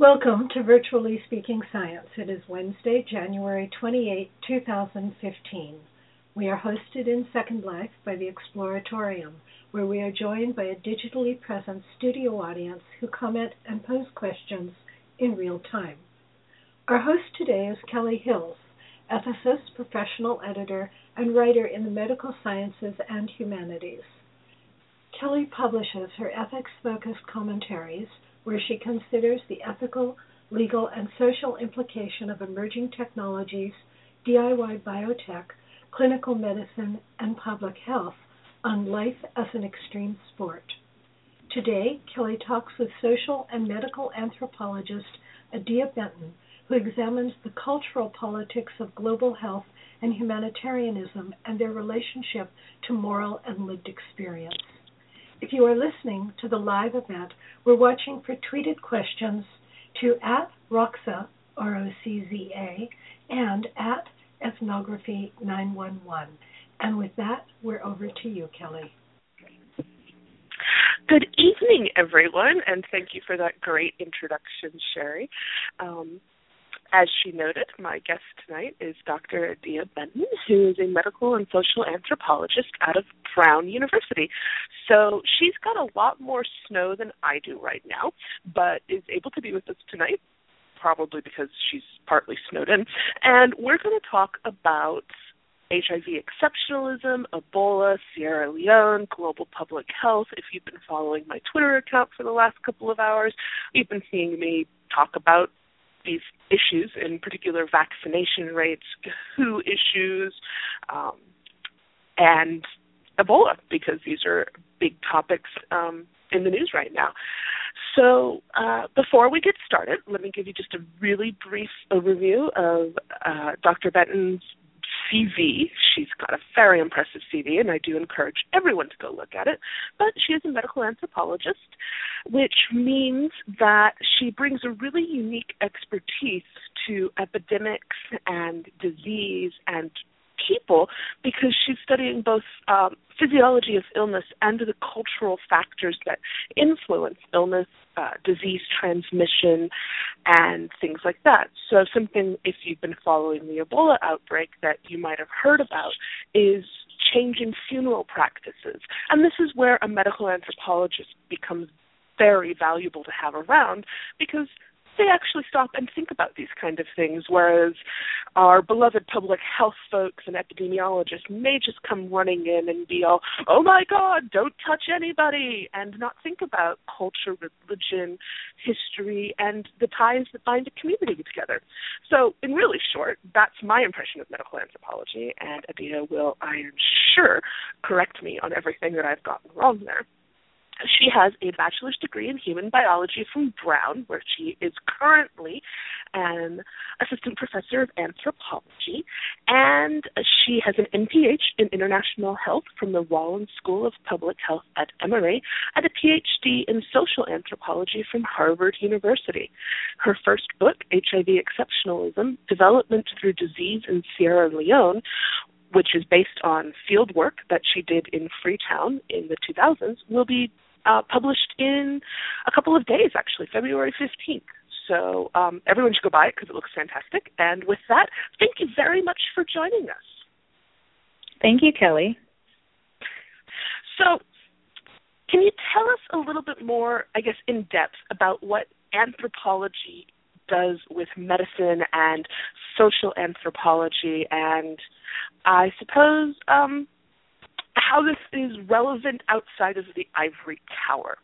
Welcome to Virtually Speaking Science. It is Wednesday, January 28, 2015. We are hosted in Second Life by the Exploratorium, where we are joined by a digitally present studio audience who comment and pose questions in real time. Our host today is Kelly Hills, ethicist, professional editor, and writer in the medical sciences and humanities. Kelly publishes her ethics-focused commentaries where she considers the ethical, legal, and social implication of emerging technologies, DIY biotech, clinical medicine, and public health on life as an extreme sport. Today, Kelly talks with social and medical anthropologist Adia Benton, who examines the cultural politics of global health and humanitarianism and their relationship to moral and lived experience. If you are listening to the live event, we're watching for tweeted questions to @Roxa, R-O-C-Z-A, and @Ethnography911. And with that, we're over to you, Kelly. Good evening, everyone, and thank you for that great introduction, Sherry. As she noted, my guest tonight is Dr. Adia Benton, who is a medical and social anthropologist out of Brown University. So she's got a lot more snow than I do right now, but is able to be with us tonight, probably because she's partly snowed in. And we're going to talk about HIV exceptionalism, Ebola, Sierra Leone, global public health. If you've been following my Twitter account for the last couple of hours, you've been seeing me talk about these issues, in particular vaccination rates, WHO issues, and Ebola, because these are big topics in the news right now. So before we get started, let me give you just a really brief overview of Dr. Benton's CV. She's got a very impressive CV, and I do encourage everyone to go look at it. But she is a medical anthropologist, which means that she brings a really unique expertise to epidemics and disease and people, because she's studying both physiology of illness and the cultural factors that influence illness, disease transmission, and things like that. So something, if you've been following the Ebola outbreak, that you might have heard about is changing funeral practices. And this is where a medical anthropologist becomes very valuable to have around, because they actually stop and think about these kind of things, whereas our beloved public health folks and epidemiologists may just come running in and be all, oh my God, don't touch anybody, and not think about culture, religion, history, and the ties that bind a community together. So in really short, that's my impression of medical anthropology, and Adia will, I am sure, correct me on everything that I've gotten wrong there. She has a bachelor's degree in human biology from Brown, where she is currently an assistant professor of anthropology, and she has an MPH in international health from the Rollins School of Public Health at Emory, and a PhD in social anthropology from Harvard University. Her first book, HIV Exceptionalism, Development Through Disease in Sierra Leone, which is based on field work that she did in Freetown in the 2000s, will be published in a couple of days, actually, February 15th. So everyone should go buy it because it looks fantastic. And with that, thank you very much for joining us. Thank you, Kelly. So can you tell us a little bit more, I guess, in depth about what anthropology does with medicine and social anthropology, and I suppose how this is relevant outside of the ivory tower?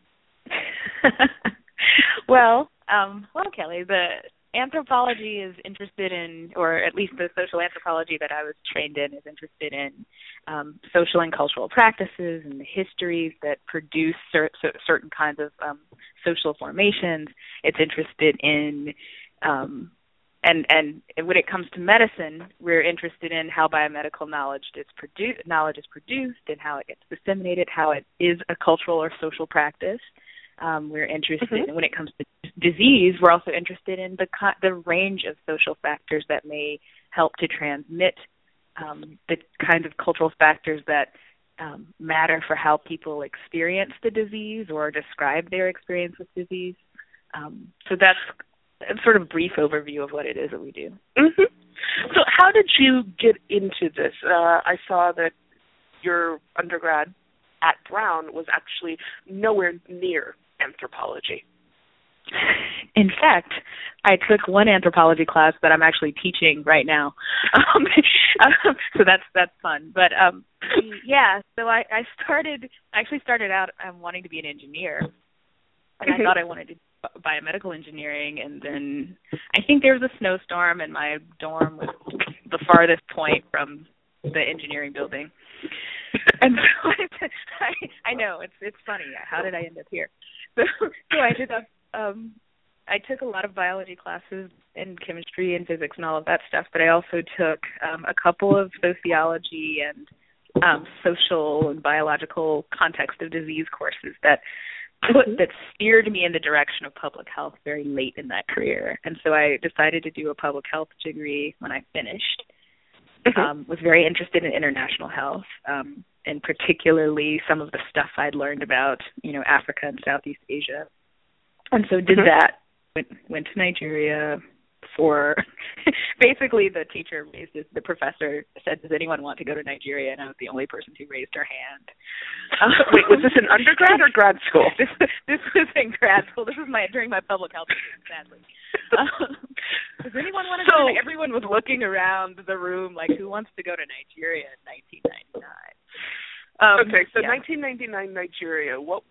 Well, Kelly, the anthropology is interested in, or at least the social anthropology that I was trained in is interested in social and cultural practices and the histories that produce certain kinds of social formations. It's interested in and when it comes to medicine, we're interested in how biomedical knowledge is produced, and how it gets disseminated, how it is a cultural or social practice. We're interested in, when it comes to disease, we're also interested in the range of social factors that may help to transmit the kinds of cultural factors that matter for how people experience the disease or describe their experience with disease. So that's a sort of brief overview of what it is that we do. Mm-hmm. So how did you get into this? I saw that your undergrad at Brown was actually nowhere near anthropology. In fact, I took one anthropology class that I'm actually teaching right now, so that's fun. But so I actually started out wanting to be an engineer, and I thought I wanted to do biomedical engineering, and then I think there was a snowstorm, and my dorm was the farthest point from the engineering building. And so I know it's funny. How did I end up here? So I ended up. I took a lot of biology classes and chemistry and physics and all of that stuff, but I also took a couple of sociology and social and biological context of disease courses that steered me in the direction of public health very late in that career. And so I decided to do a public health degree when I finished. Was very interested in international health, and particularly some of the stuff I'd learned about, Africa and Southeast Asia. And so did that, went to Nigeria for, basically the professor said, does anyone want to go to Nigeria? And I was the only person who raised her hand. Wait, was this in undergrad or grad school? This was in grad school. This was during my public health degree, sadly. Does anyone want to go? Everyone was looking around the room like, who wants to go to Nigeria in 1999? Okay, so 1999 Nigeria, what?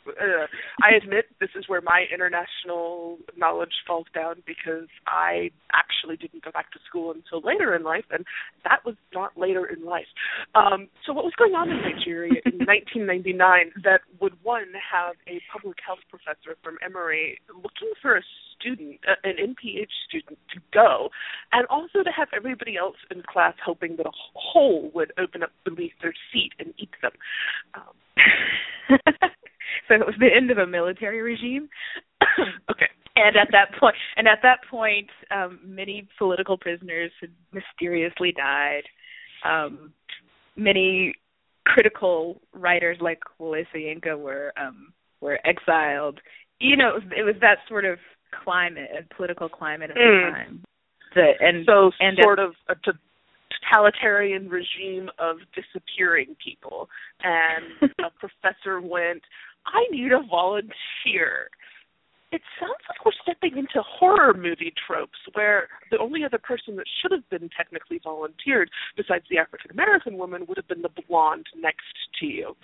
I admit this is where my international knowledge falls down because I actually didn't go back to school until later in life, and that was not later in life. So what was going on in Nigeria in 1999 that would, one, have a public health professor from Emory looking for a student, an NPH student, to go, and also to have everybody else in class hoping that a hole would open up beneath their seat and eat them? So it was the end of a military regime. Okay. And at that point, many political prisoners had mysteriously died. Many critical writers like Wole Soyinka were exiled. It was that sort of climate, political climate at the time. Sort of a totalitarian regime of disappearing people. And a professor went, I need a volunteer. It sounds like we're stepping into horror movie tropes where the only other person that should have been technically volunteered besides the African-American woman would have been the blonde next to you.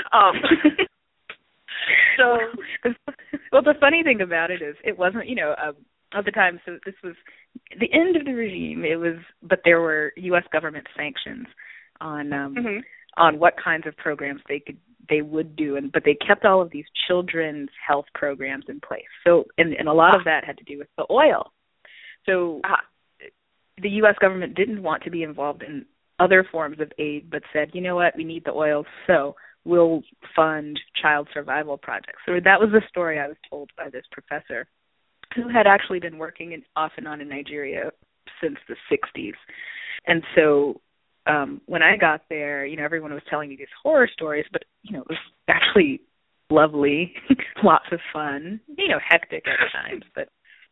Well, the funny thing about it is it wasn't, at the time, so this was the end of the regime. But there were U.S. government sanctions on what kinds of programs they would do, but they kept all of these children's health programs in place. So, and a lot of that had to do with the oil. So, the U.S. government didn't want to be involved in other forms of aid, but said, you know what, we need the oil, so we'll fund child survival projects. So that was the story I was told by this professor, who had actually been working off and on in Nigeria since the 60s. And so when I got there, everyone was telling me these horror stories, but, it was actually lovely, lots of fun, hectic at times, but,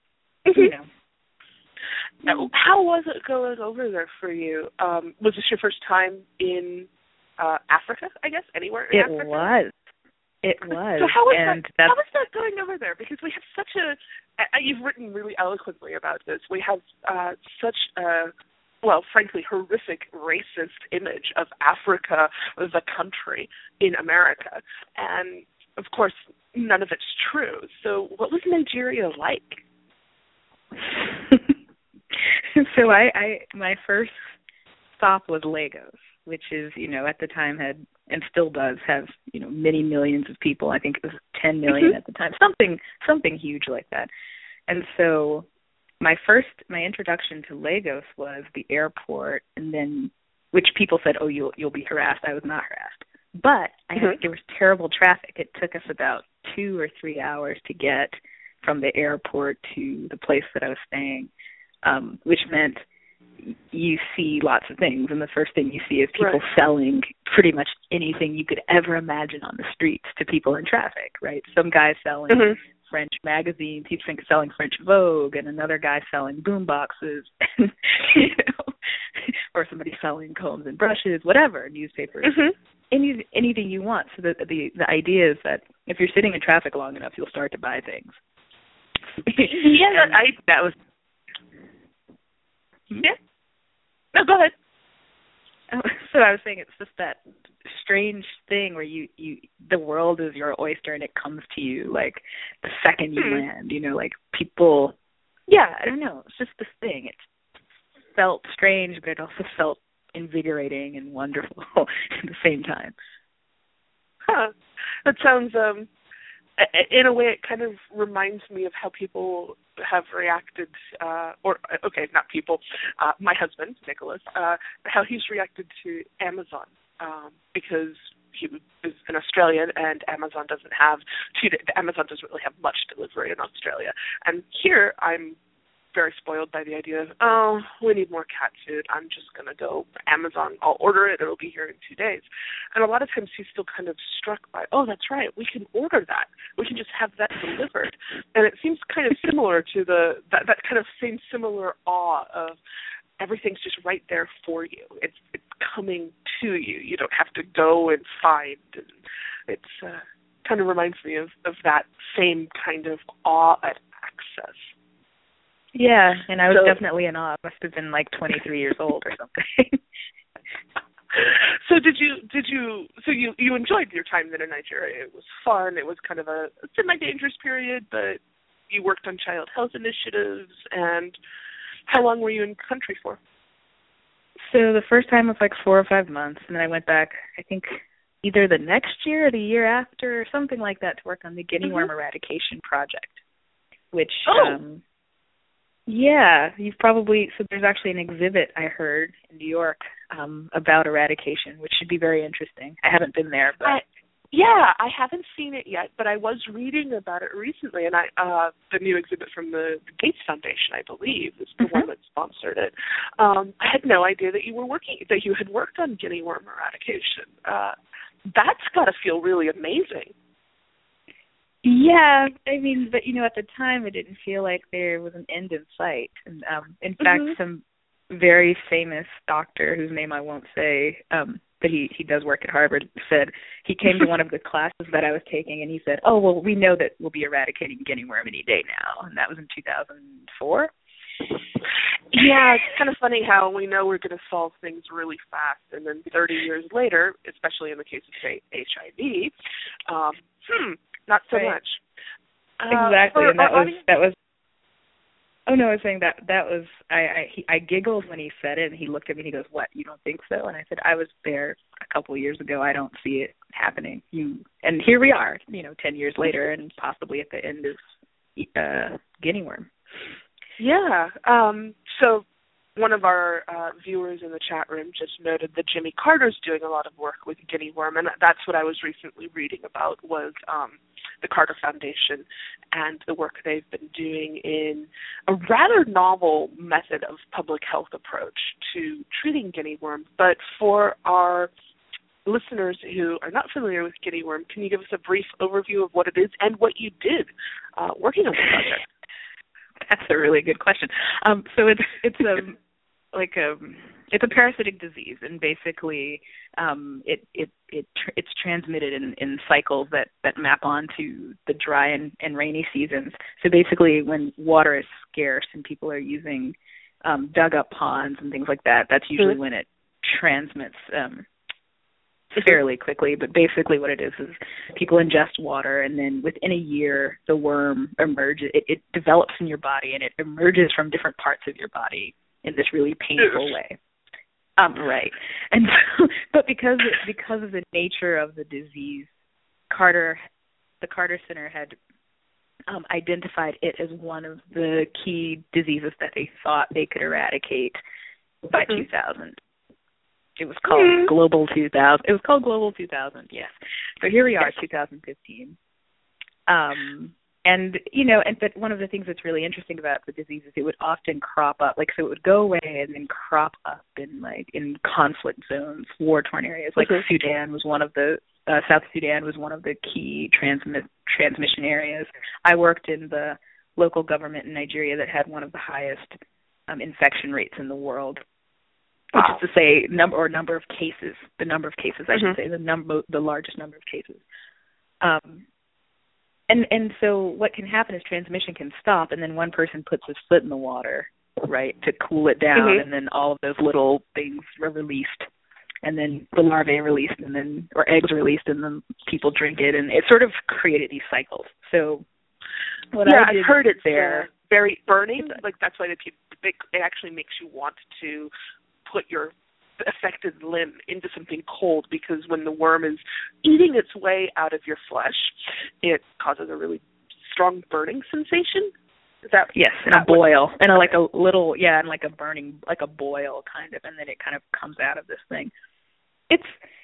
How was it going over there for you? Was this your first time in Africa, I guess, anywhere in Africa? It was. So how was that going over there? Because we have such you've written really eloquently about this. We have such a, frankly, horrific racist image of Africa as a country in America. And, of course, none of it's true. So what was Nigeria like? So my first stop was Lagos, which is, at the time had, and still does have, many millions of people. I think it was 10 million at the time, something huge like that. And so my introduction to Lagos was the airport, and then, which people said, oh, you'll be harassed. I was not harassed. But there was terrible traffic. It took us about 2 or 3 hours to get from the airport to the place that I was staying, which meant you see lots of things, and the first thing you see is people selling pretty much anything you could ever imagine on the streets to people in traffic, right? Some guy selling French magazines. He's selling French Vogue, and another guy selling boom boxes, and, or somebody selling combs and brushes, whatever, newspapers, anything you want. So the idea is that if you're sitting in traffic long enough, you'll start to buy things. That was. Yeah. No, go ahead. So I was saying it's just that strange thing where you the world is your oyster and it comes to you like the second you land, like people, I don't know, it's just this thing. It felt strange, but it also felt invigorating and wonderful at the same time. That sounds, in a way, it kind of reminds me of how people have reacted, not people, my husband, Nicholas, how he's reacted to Amazon, because he is an Australian and Amazon doesn't really have much delivery in Australia. And here I'm very spoiled by the idea of, we need more cat food. I'm just going to go Amazon. I'll order it. It'll be here in 2 days. And a lot of times he's still kind of struck by, that's right. We can order that. We can just have that delivered. And it seems kind of similar to that kind of same similar awe of everything's just right there for you. It's coming to you. You don't have to go and find. And it's kind of reminds me of that same kind of awe at access. Yeah, and I was definitely in awe. I must have been like 23 years old or something. So you enjoyed your time then in Nigeria. It was fun. It was kind of a semi-dangerous period, but you worked on child health initiatives. And how long were you in country for? So the first time was like 4 or 5 months, and then I went back, I think, either the next year or the year after or something like that to work on the guinea worm eradication project, which... you've probably, so there's actually an exhibit I heard in New York about eradication, which should be very interesting. I haven't been there, but... I haven't seen it yet, but I was reading about it recently, and the new exhibit from the Gates Foundation, I believe, is the one that sponsored it. I had no idea that you had worked on guinea worm eradication. That's got to feel really amazing. Yeah, I mean, but at the time it didn't feel like there was an end in sight. And in fact, some very famous doctor whose name I won't say, but he does work at Harvard, said he came to one of the classes that I was taking and he said, we know that we'll be eradicating guinea worm any day now, and that was in 2004. Yeah, it's kind of funny how we know we're going to solve things really fast, and then 30 years later, especially in the case of, say, HIV, not so much. Exactly, and that was. Oh no, I was saying that was. I giggled when he said it, and he looked at me and he goes, "What? You don't think so?" And I said, "I was there a couple of years ago. I don't see it happening." And here we are, 10 years later, and possibly at the end of guinea worm. Yeah. So one of our viewers in the chat room just noted that Jimmy Carter's doing a lot of work with guinea worm, and that's what I was recently reading about was the Carter Foundation and the work they've been doing in a rather novel method of public health approach to treating guinea worm. But for our listeners who are not familiar with guinea worm, can you give us a brief overview of what it is and what you did working on the project? That's a really good question. So it's a parasitic disease, and basically it's transmitted in cycles that map onto the dry and rainy seasons. So basically, when water is scarce and people are using dug up ponds and things like that, that's usually when it transmits fairly quickly. But basically what it is people ingest water, and then within a year the worm emerges. It develops in your body, and it emerges from different parts of your body in this really painful way. Right. And so, but because of the nature of the disease, the Carter Center had identified it as one of the key diseases that they thought they could eradicate by 2000. It was called Global 2000. It was called Global 2000, yes. So here we are, 2015. But one of the things that's really interesting about the disease is it would often crop up, so it would go away and then crop up in conflict zones, war-torn areas. Sudan was one of the South Sudan was one of the key transmission areas. I worked in the local government in Nigeria that had one of the highest infection rates in the world, which is to say number of cases. The number of cases, I should say, the largest number of cases. And so what can happen is transmission can stop, and then one person puts his foot in the water, right, to cool it down, and then all of those little things are released, and then the larvae are released, or eggs are released, and then people drink it, and it sort of created these cycles. So I've heard it's very burning. That's why it actually makes you want to put your affected limb into something cold, because when the worm is eating its way out of your flesh, it causes a really strong burning sensation. And a boil, and a burning, like a boil kind of, and then it kind of comes out of this thing. It's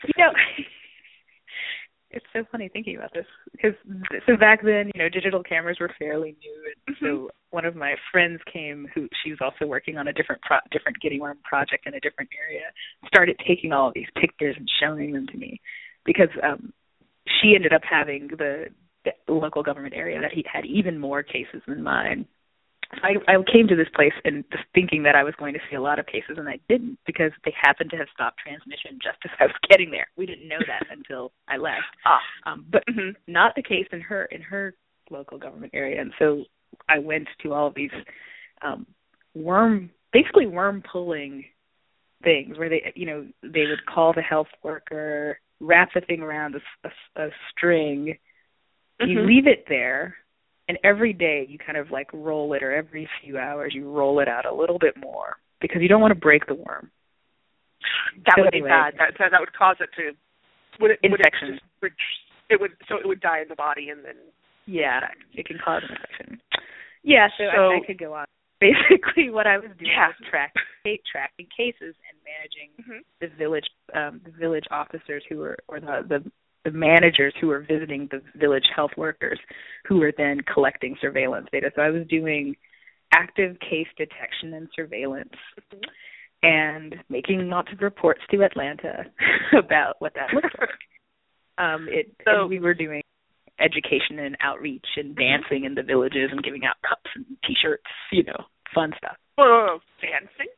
it's so funny thinking about this, because back then, digital cameras were fairly new, and so one of my friends came, who she was also working on a different guinea worm project in a different area, started taking all of these pictures and showing them to me, because she ended up having the local government area that he had even more cases than mine. I came to this place and just thinking that I was going to see a lot of cases, and I didn't, because they happened to have stopped transmission just as I was getting there. We didn't know that until I left. But not the case in her local government area. And so I went to all of these worm pulling things where they would call the health worker, wrap the thing around a string, you leave it there. And every day you kind of roll it, or every few hours you roll it out a little bit more, because you don't want to break the worm. That would be bad. That would cause it to infection. It would die in the body, and then it can cause an infection. Yeah, so I could go on. Basically, what I was doing was tracking cases and managing the village officers who were, or the managers who were visiting the village health workers, who were then collecting surveillance data. So I was doing active case detection and surveillance and making lots of reports to Atlanta about what that looked like. And we were doing education and outreach and dancing in the villages and giving out cups and T-shirts, fun stuff. Oh, dancing?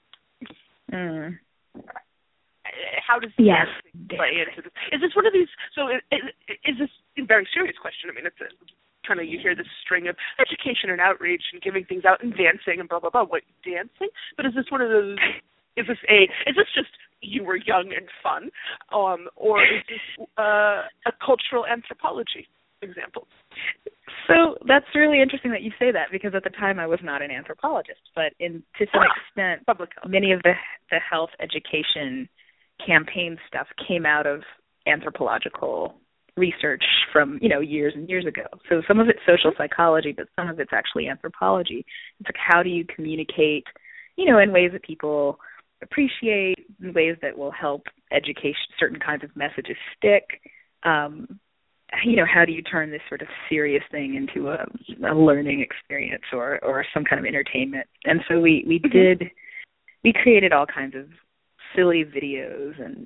How does dancing play into this? Is this one of these? So is this a very serious question? I mean, it's you hear this string of education and outreach and giving things out and dancing and blah blah blah. What, dancing? But is this one of those? Is this just you were young and fun, or is this a cultural anthropology example? So that's really interesting that you say that, because at the time I was not an anthropologist, but to some extent, many of the health education campaign stuff came out of anthropological research from years and years ago. So some of it's social psychology, but some of it's actually anthropology. It's how do you communicate in ways that people appreciate, in ways that will help certain kinds of messages stick. How do you turn this sort of serious thing into a learning experience or some kind of entertainment? And so we created all kinds of silly videos and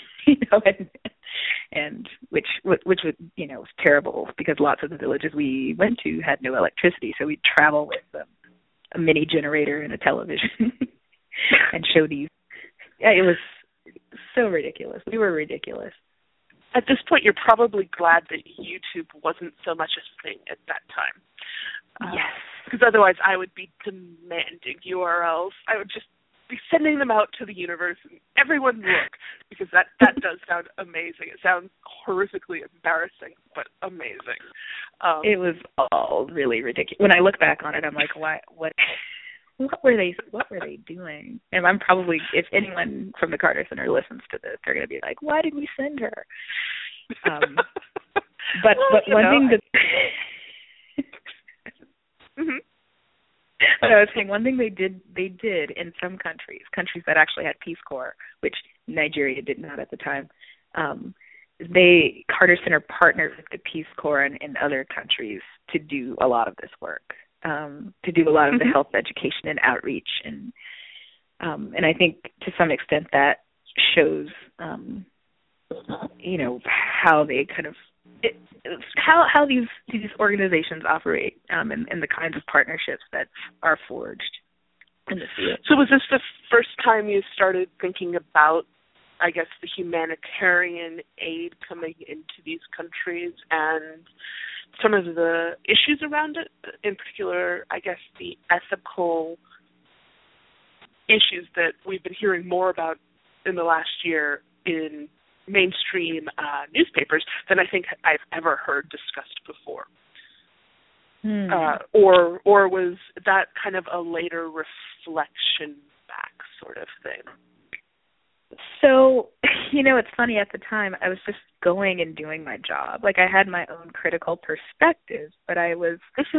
and which was terrible, because lots of the villages we went to had no electricity, so we'd travel with a mini generator and a television and show these. It was so ridiculous. We were ridiculous. At this point, you're probably glad that YouTube wasn't so much a thing at that time. Yes. Because otherwise I would be demanding URLs. I would just be sending them out to the universe, and everyone look, because that does sound amazing. It sounds horrifically embarrassing, but amazing. It was all really ridiculous. When I look back on it, I'm like, why? What were they doing? And I'm probably, if anyone from the Carter Center listens to this, they're going to be like, why did we send her? But one thing that. But I was saying, one thing they did in some countries that actually had Peace Corps, which Nigeria did not at the time, Carter Center partnered with the Peace Corps in other countries to do a lot of this work, to do a lot of the health education and outreach, and I think to some extent that shows, how they kind of how these organizations operate, and the kinds of partnerships that are forged in the field. So was this the first time you started thinking about, I guess, the humanitarian aid coming into these countries and some of the issues around it, in particular, I guess, the ethical issues that we've been hearing more about in the last year in mainstream newspapers than I think I've ever heard discussed before? Or was that kind of a later reflection back sort of thing? So, it's funny, at the time I was just going and doing my job. Like, I had my own critical perspective, but I was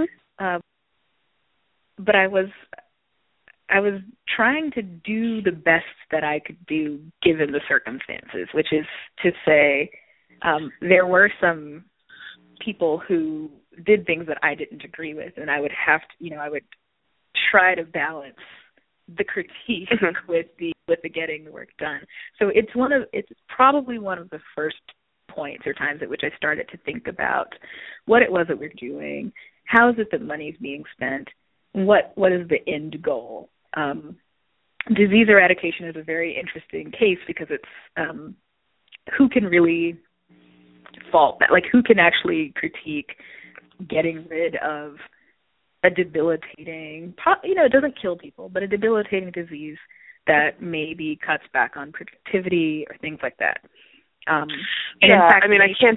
trying to do the best that I could do given the circumstances, which is to say, there were some people who did things that I didn't agree with, and I would have to, I would try to balance the critique with the getting the work done. So it's probably one of the first points or times at which I started to think about what it was that we're doing, how is it that money is being spent, what is the end goal. Disease eradication is a very interesting case because it's who can really fault that, like who can actually critique getting rid of a debilitating, it doesn't kill people, but a debilitating disease that maybe cuts back on productivity or things like that. And in fact, I can't.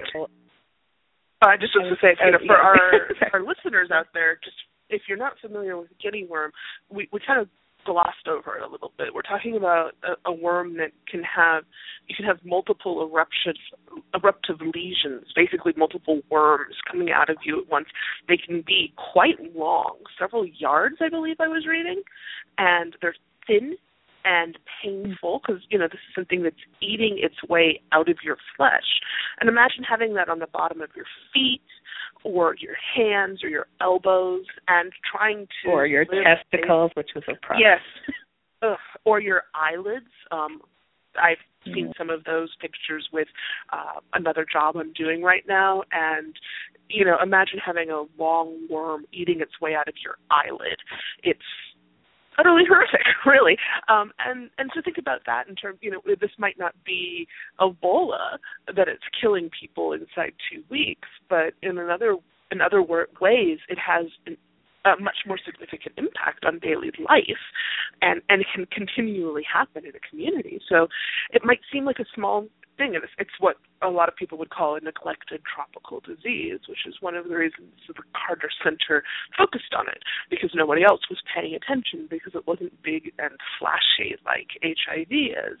I just was to say, for our listeners out there, just if you're not familiar with guinea worm, we kind of glossed over it a little bit. We're talking about a worm that you can have multiple eruptive lesions, basically multiple worms coming out of you at once. They can be quite long, several yards, I believe I was reading, and they're thin and painful because, this is something that's eating its way out of your flesh. And imagine having that on the bottom of your feet or your hands or your elbows and trying to... Or your testicles, which was a problem. Yes. Or your eyelids. I've seen some of those pictures with another job I'm doing right now, and, imagine having a long worm eating its way out of your eyelid. It's utterly horrific, really. And to think about that in terms, this might not be Ebola that it's killing people inside 2 weeks, but in other ways, it has a much more significant impact on daily life, and it can continually happen in a community. So it might seem like a small thing, and it's what a lot of people would call a neglected tropical disease, which is one of the reasons the Carter Center focused on it, because nobody else was paying attention because it wasn't big and flashy like HIV is.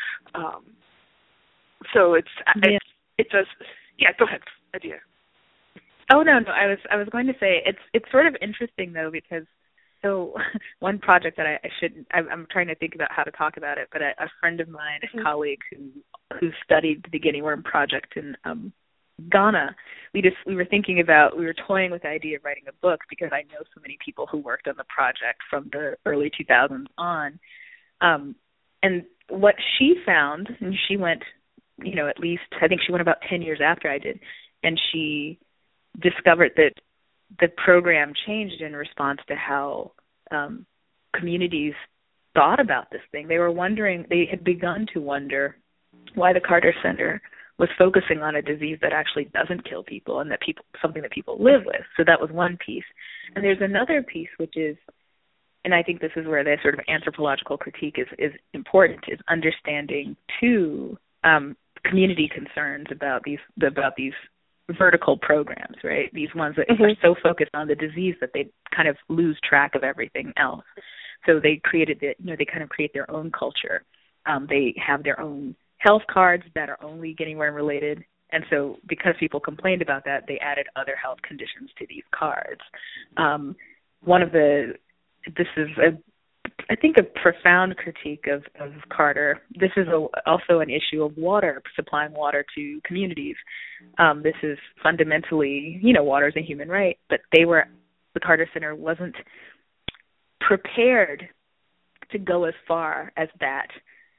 So it does. Yeah, go ahead, Adia. Oh no, I was going to say it's sort of interesting though, because so one project that I'm trying to think about how to talk about it, but a friend of mine, a colleague who studied the guinea worm project in Ghana, we were toying with the idea of writing a book because I know so many people who worked on the project from the early 2000s on, and what she found, and she went, at least I think she went about 10 years after I did, and she discovered that the program changed in response to how communities thought about this thing. They had begun to wonder why the Carter Center was focusing on a disease that actually doesn't kill people and something that people live with. So that was one piece. And there's another piece, which is, and I think this is where the sort of anthropological critique is important, is understanding too community concerns about these vertical programs, right? These ones that are so focused on the disease that they kind of lose track of everything else. So they created they kind of create their own culture. They have their own health cards that are only guinea worm related. And so because people complained about that, they added other health conditions to these cards. This is a I think, a profound critique of Carter. This is also an issue of water, supplying water to communities. This is fundamentally, water is a human right, but the Carter Center wasn't prepared to go as far as that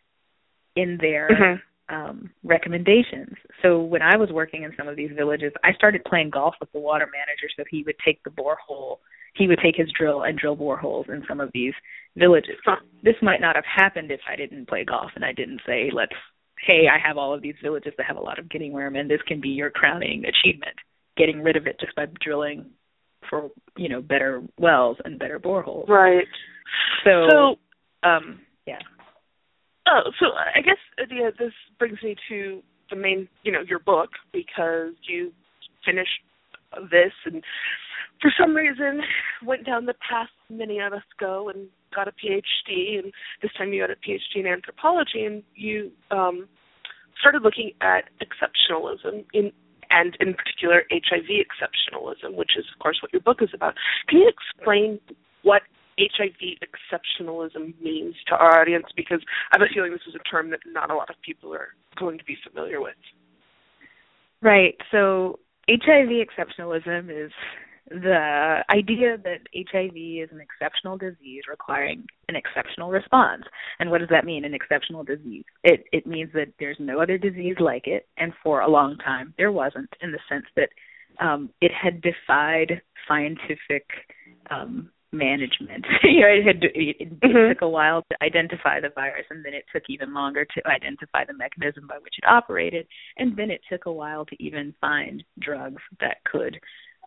in their recommendations. So when I was working in some of these villages, I started playing golf with the water manager, so he would take the borehole. He would take his drill and drill boreholes in some of these villages. This might not have happened if I didn't play golf and I didn't say, hey, I have all of these villages that have a lot of guinea worm, and this can be your crowning achievement, getting rid of it just by drilling for, better wells and better boreholes. Right. So yeah. Oh, so I guess this brings me to the main, your book, because you finished this and for some reason went down the path many of us go and got a PhD, and this time you got a PhD in anthropology, and you started looking at exceptionalism and in particular HIV exceptionalism, which is, of course, what your book is about. Can you explain what HIV exceptionalism means to our audience? Because I have a feeling this is a term that not a lot of people are going to be familiar with. Right. So HIV exceptionalism is the idea that HIV is an exceptional disease requiring an exceptional response. And what does that mean, an exceptional disease? It means that there's no other disease like it, and for a long time there wasn't, in the sense that it had defied scientific management. It took a while to identify the virus, and then it took even longer to identify the mechanism by which it operated, and then it took a while to even find drugs that could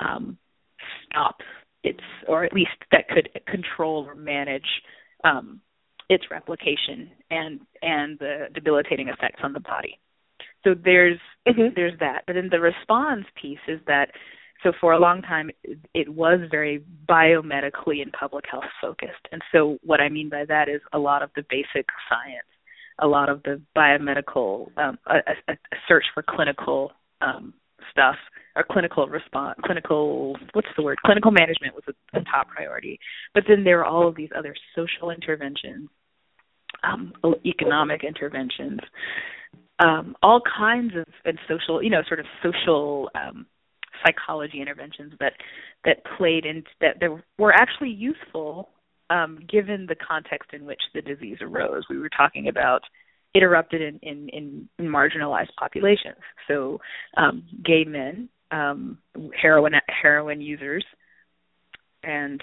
stop or at least that could control or manage its replication and the debilitating effects on the body. So there's that. But then the response piece is that, so for a long time, it was very biomedically and public health focused. And so what I mean by that is a lot of the basic science, a lot of the biomedical, a search for clinical stuff, or clinical management was a top priority. But then there are all of these other social interventions, economic interventions, all kinds of social, social psychology interventions that played in, that were actually useful given the context in which the disease arose. We were talking about it erupted in marginalized populations, so gay men, heroin users, and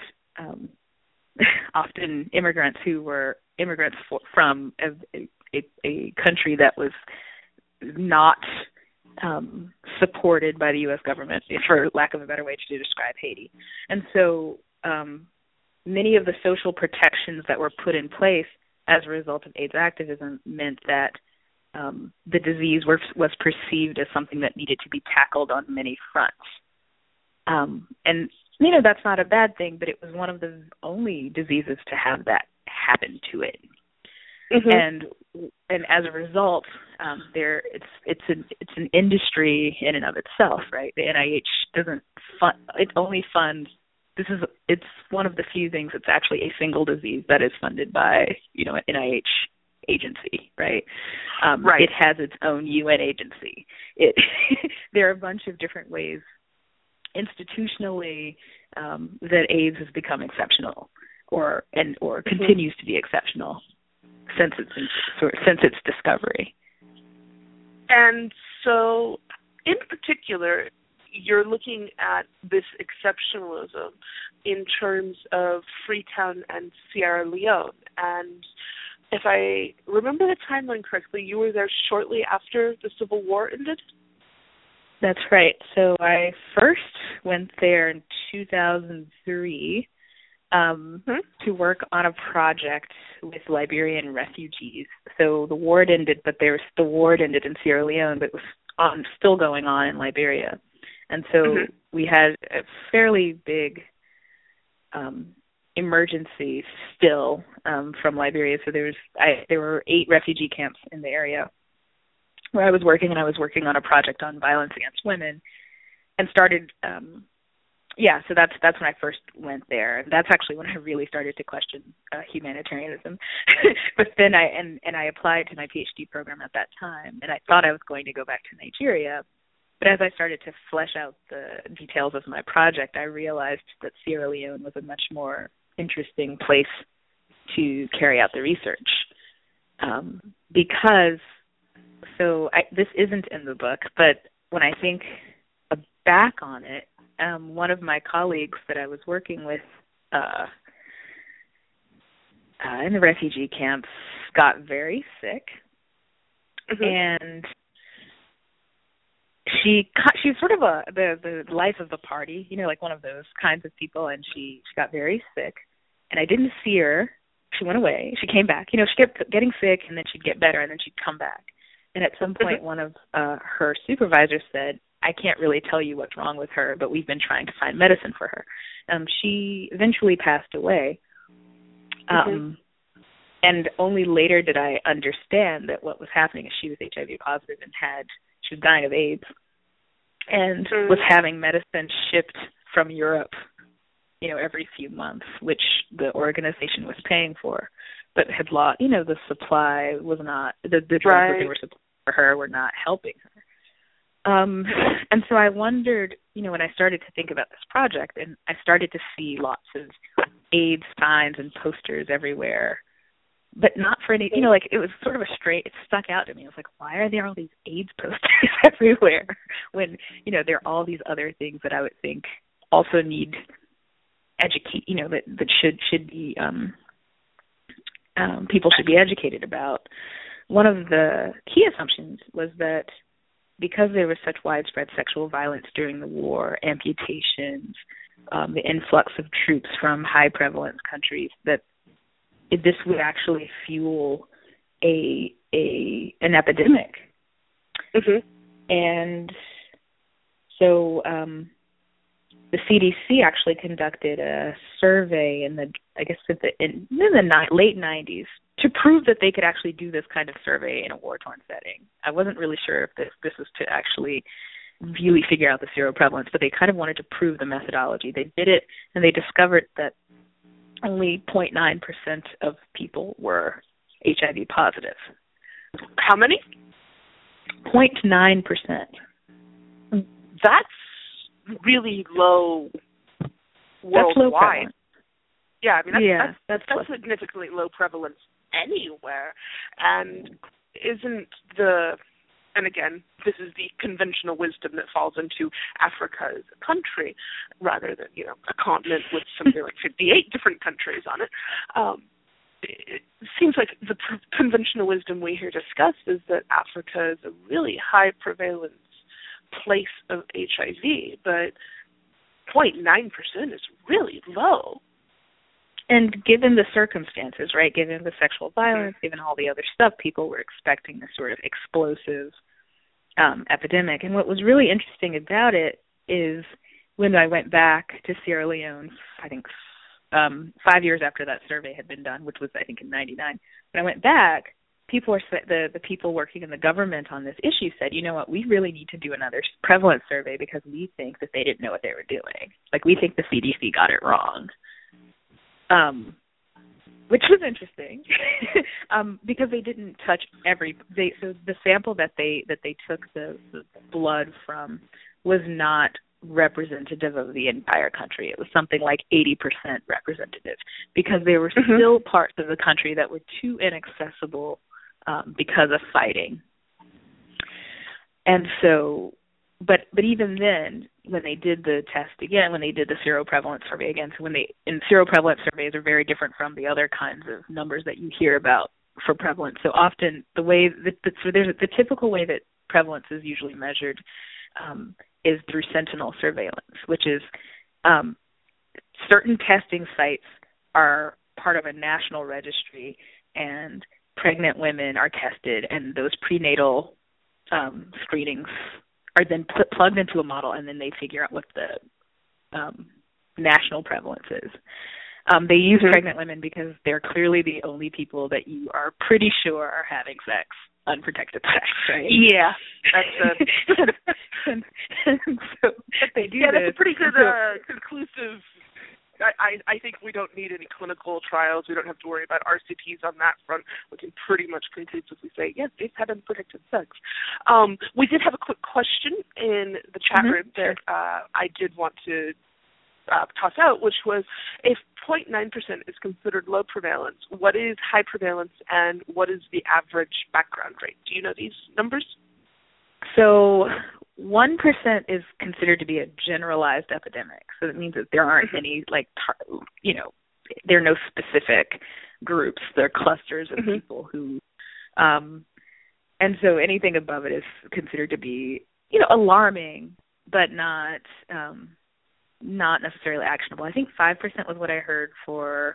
often immigrants who were from a country that was not supported by the U.S. government, for lack of a better way to describe Haiti. And so many of the social protections that were put in place as a result of AIDS activism meant that the disease was perceived as something that needed to be tackled on many fronts. And, that's not a bad thing, but it was one of the only diseases to have that happen to it. And as a result, it's an industry in and of itself, right? The NIH doesn't fund; it only funds. It's one of the few things that's actually a single disease that is funded by an NIH agency, right? Right. It has its own UN agency. There are a bunch of different ways institutionally that AIDS has become exceptional, or continues to be exceptional since its discovery. And so, in particular, you're looking at this exceptionalism in terms of Freetown and Sierra Leone. And if I remember the timeline correctly, you were there shortly after the Civil War ended? That's right. So I first went there in 2003 to work on a project with Liberian refugees. So the war had ended, but the war had ended in Sierra Leone, but it was still going on in Liberia. And so we had a fairly big emergency still from Liberia. So there were 8 refugee camps in the area where I was working, and I was working on a project on violence against women, and started yeah, so that's when I first went there. That's actually when I really started to question humanitarianism. But then I applied to my PhD program at that time, and I thought I was going to go back to Nigeria. But as I started to flesh out the details of my project, I realized that Sierra Leone was a much more interesting place to carry out the research. Because, this isn't in the book, but when I think back on it, one of my colleagues that I was working with in the refugee camps got very sick, and she's sort of the life of the party, like one of those kinds of people, and she got very sick, and I didn't see her. She went away. She came back. She kept getting sick, and then she'd get better, and then she'd come back. And at some point, one of her supervisors said, I can't really tell you what's wrong with her, but we've been trying to find medicine for her. She eventually passed away. And only later did I understand that what was happening is she was HIV positive and she was dying of AIDS and was having medicine shipped from Europe, every few months, which the organization was paying for, but had lost, the supply was not, the drugs that they were supplying for her were not helping her. And so I wondered, when I started to think about this project, and I started to see lots of AIDS signs and posters everywhere, but not for any, it was sort of it stuck out to me. I was like, why are there all these AIDS posters everywhere when, there are all these other things that I would think also need educate, that should be, people should be educated about. One of the key assumptions was that because there was such widespread sexual violence during the war, amputations, the influx of troops from high prevalence countries, that this would actually fuel an epidemic. And so the CDC actually conducted a survey in the late 90s to prove that they could actually do this kind of survey in a war-torn setting. I wasn't really sure if this was to actually really figure out the seroprevalence, but they kind of wanted to prove the methodology. They did it, and they discovered that only 0.9% of people were HIV positive. How many? 0.9%. That's really low worldwide. That's low prevalence. Yeah, I mean, that's significantly low prevalence anywhere. And and again, this is the conventional wisdom that falls into Africa as a country rather than, a continent with something like 58 different countries on it. It seems like the conventional wisdom we hear discussed is that Africa is a really high prevalence place of HIV, but 0.9% is really low. And given the circumstances, right, given the sexual violence, given all the other stuff, people were expecting this sort of explosive epidemic. And what was really interesting about it is when I went back to Sierra Leone, I think 5 years after that survey had been done, which was, I think, in 99, when I went back, the people working in the government on this issue said, you know what, we really need to do another prevalence survey because we think that they didn't know what they were doing. Like, we think the CDC got it wrong. Which was interesting, because they didn't touch so the sample that they took the blood from was not representative of the entire country. It was something like 80% representative, because there were still parts of the country that were too inaccessible because of fighting. And so, but even then, when they did the test again, when they did the seroprevalence survey again, so and seroprevalence surveys are very different from the other kinds of numbers that you hear about for prevalence. So often the way so there's the typical way that prevalence is usually measured is through sentinel surveillance, which is certain testing sites are part of a national registry, and pregnant women are tested, and those prenatal screenings are then plugged into a model, and then they figure out what the national prevalence is. They use pregnant women because they're clearly the only people that you are pretty sure are having sex unprotected sex, right? Yeah, that's and so but they do. That's a pretty good conclusive. I think we don't need any clinical trials. We don't have to worry about RCTs on that front. We can pretty much conclusively say, yes, they've had unprotected sex. We did have a quick question in the chat room that I did want to toss out, which was, if 0.9% is considered low prevalence, what is high prevalence and what is the average background rate? Do you know these numbers? So 1% is considered to be a generalized epidemic. So that means that there aren't any, there are no specific groups. There are clusters of people who, and so anything above it is considered to be, alarming, but not necessarily actionable. I think 5% was what I heard for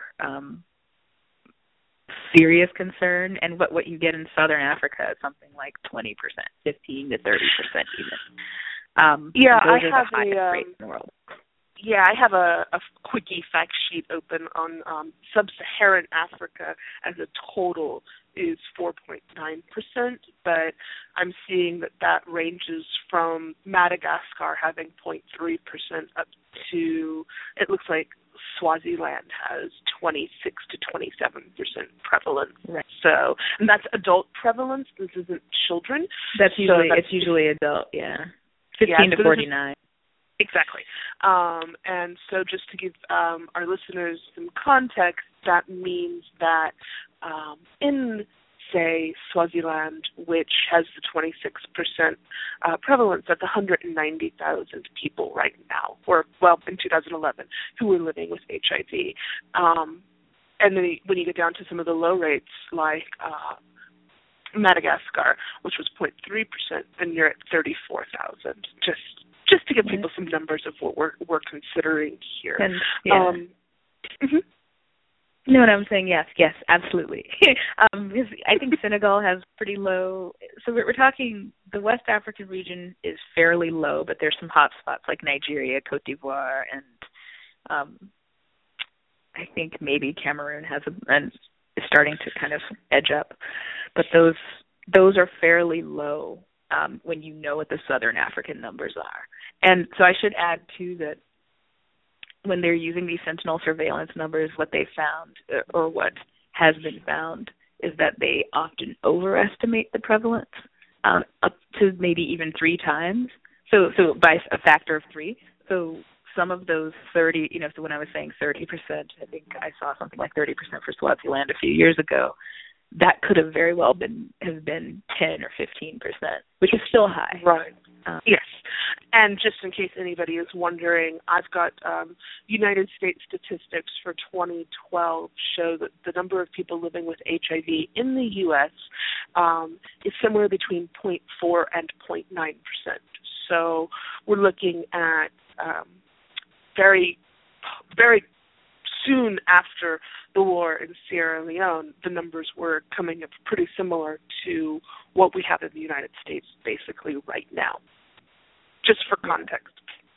serious concern, and what you get in Southern Africa is something like 20%, 15 to 30% even. I have the highest rates in the world. Yeah, I have a quickie fact sheet open on sub-Saharan Africa as a total is 4.9%, but I'm seeing that ranges from Madagascar having 0.3% up to, it looks like Swaziland has 26 to 27% prevalence. Right. So, and that's adult prevalence. This isn't children. It's usually adult, 15 to 49. Exactly. And so just to give our listeners some context, that means that in, say, Swaziland, which has the 26% prevalence, that's 190,000 people right now, in 2011, who were living with HIV. And then when you get down to some of the low rates, like Madagascar, which was 0.3%, and you're at 34,000, just to give people some numbers of what we're considering here. And, No, I'm saying yes, absolutely. I think Senegal has pretty low. So we're talking, the West African region is fairly low, but there's some hot spots like Nigeria, Cote d'Ivoire, and I think maybe Cameroon and is starting to kind of edge up. But those are fairly low when you know what the Southern African numbers are. And so I should add, too, that when they're using these sentinel surveillance numbers, what they found, or what has been found, is that they often overestimate the prevalence up to maybe even 3 times. So by a factor of 3. So some of those 30, so when I was saying 30%, I think I saw something like 30% for Swaziland a few years ago. That could have very well been 10 or 15%, which is still high. Right. Yes. And just in case anybody is wondering, I've got United States statistics for 2012 show that the number of people living with HIV in the U.S. Is somewhere between 0.4 and 0.9%. So we're looking at very, very soon after the war in Sierra Leone, the numbers were coming up pretty similar to what we have in the United States basically right now, just for context.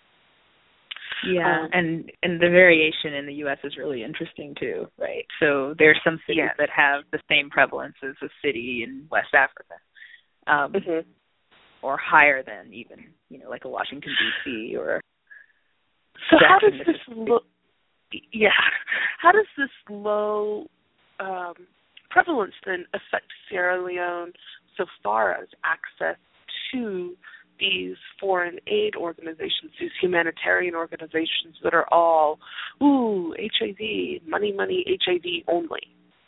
Yeah, and the variation in the U.S. is really interesting too, right? So there's some cities that have the same prevalence as a city in West Africa, or higher than even, like a Washington, D.C. or So Jackson, how does this look? Yeah. How does this low prevalence then affect Sierra Leone so far as access to these foreign aid organizations, these humanitarian organizations that are all, HIV, money, HIV only?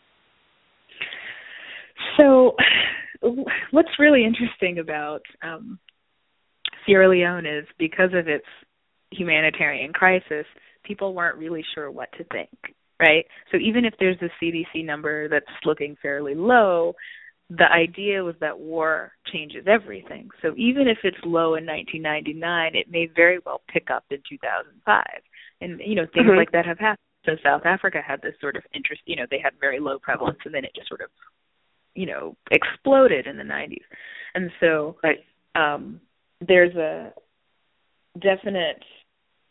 So what's really interesting about Sierra Leone is, because of its humanitarian crisis, people weren't really sure what to think, right? So even if there's a CDC number that's looking fairly low, the idea was that war changes everything. So even if it's low in 1999, it may very well pick up in 2005. And, things like that have happened. So South Africa had this sort of interest, they had very low prevalence, and then it just sort of, exploded in the 90s. And so there's a definite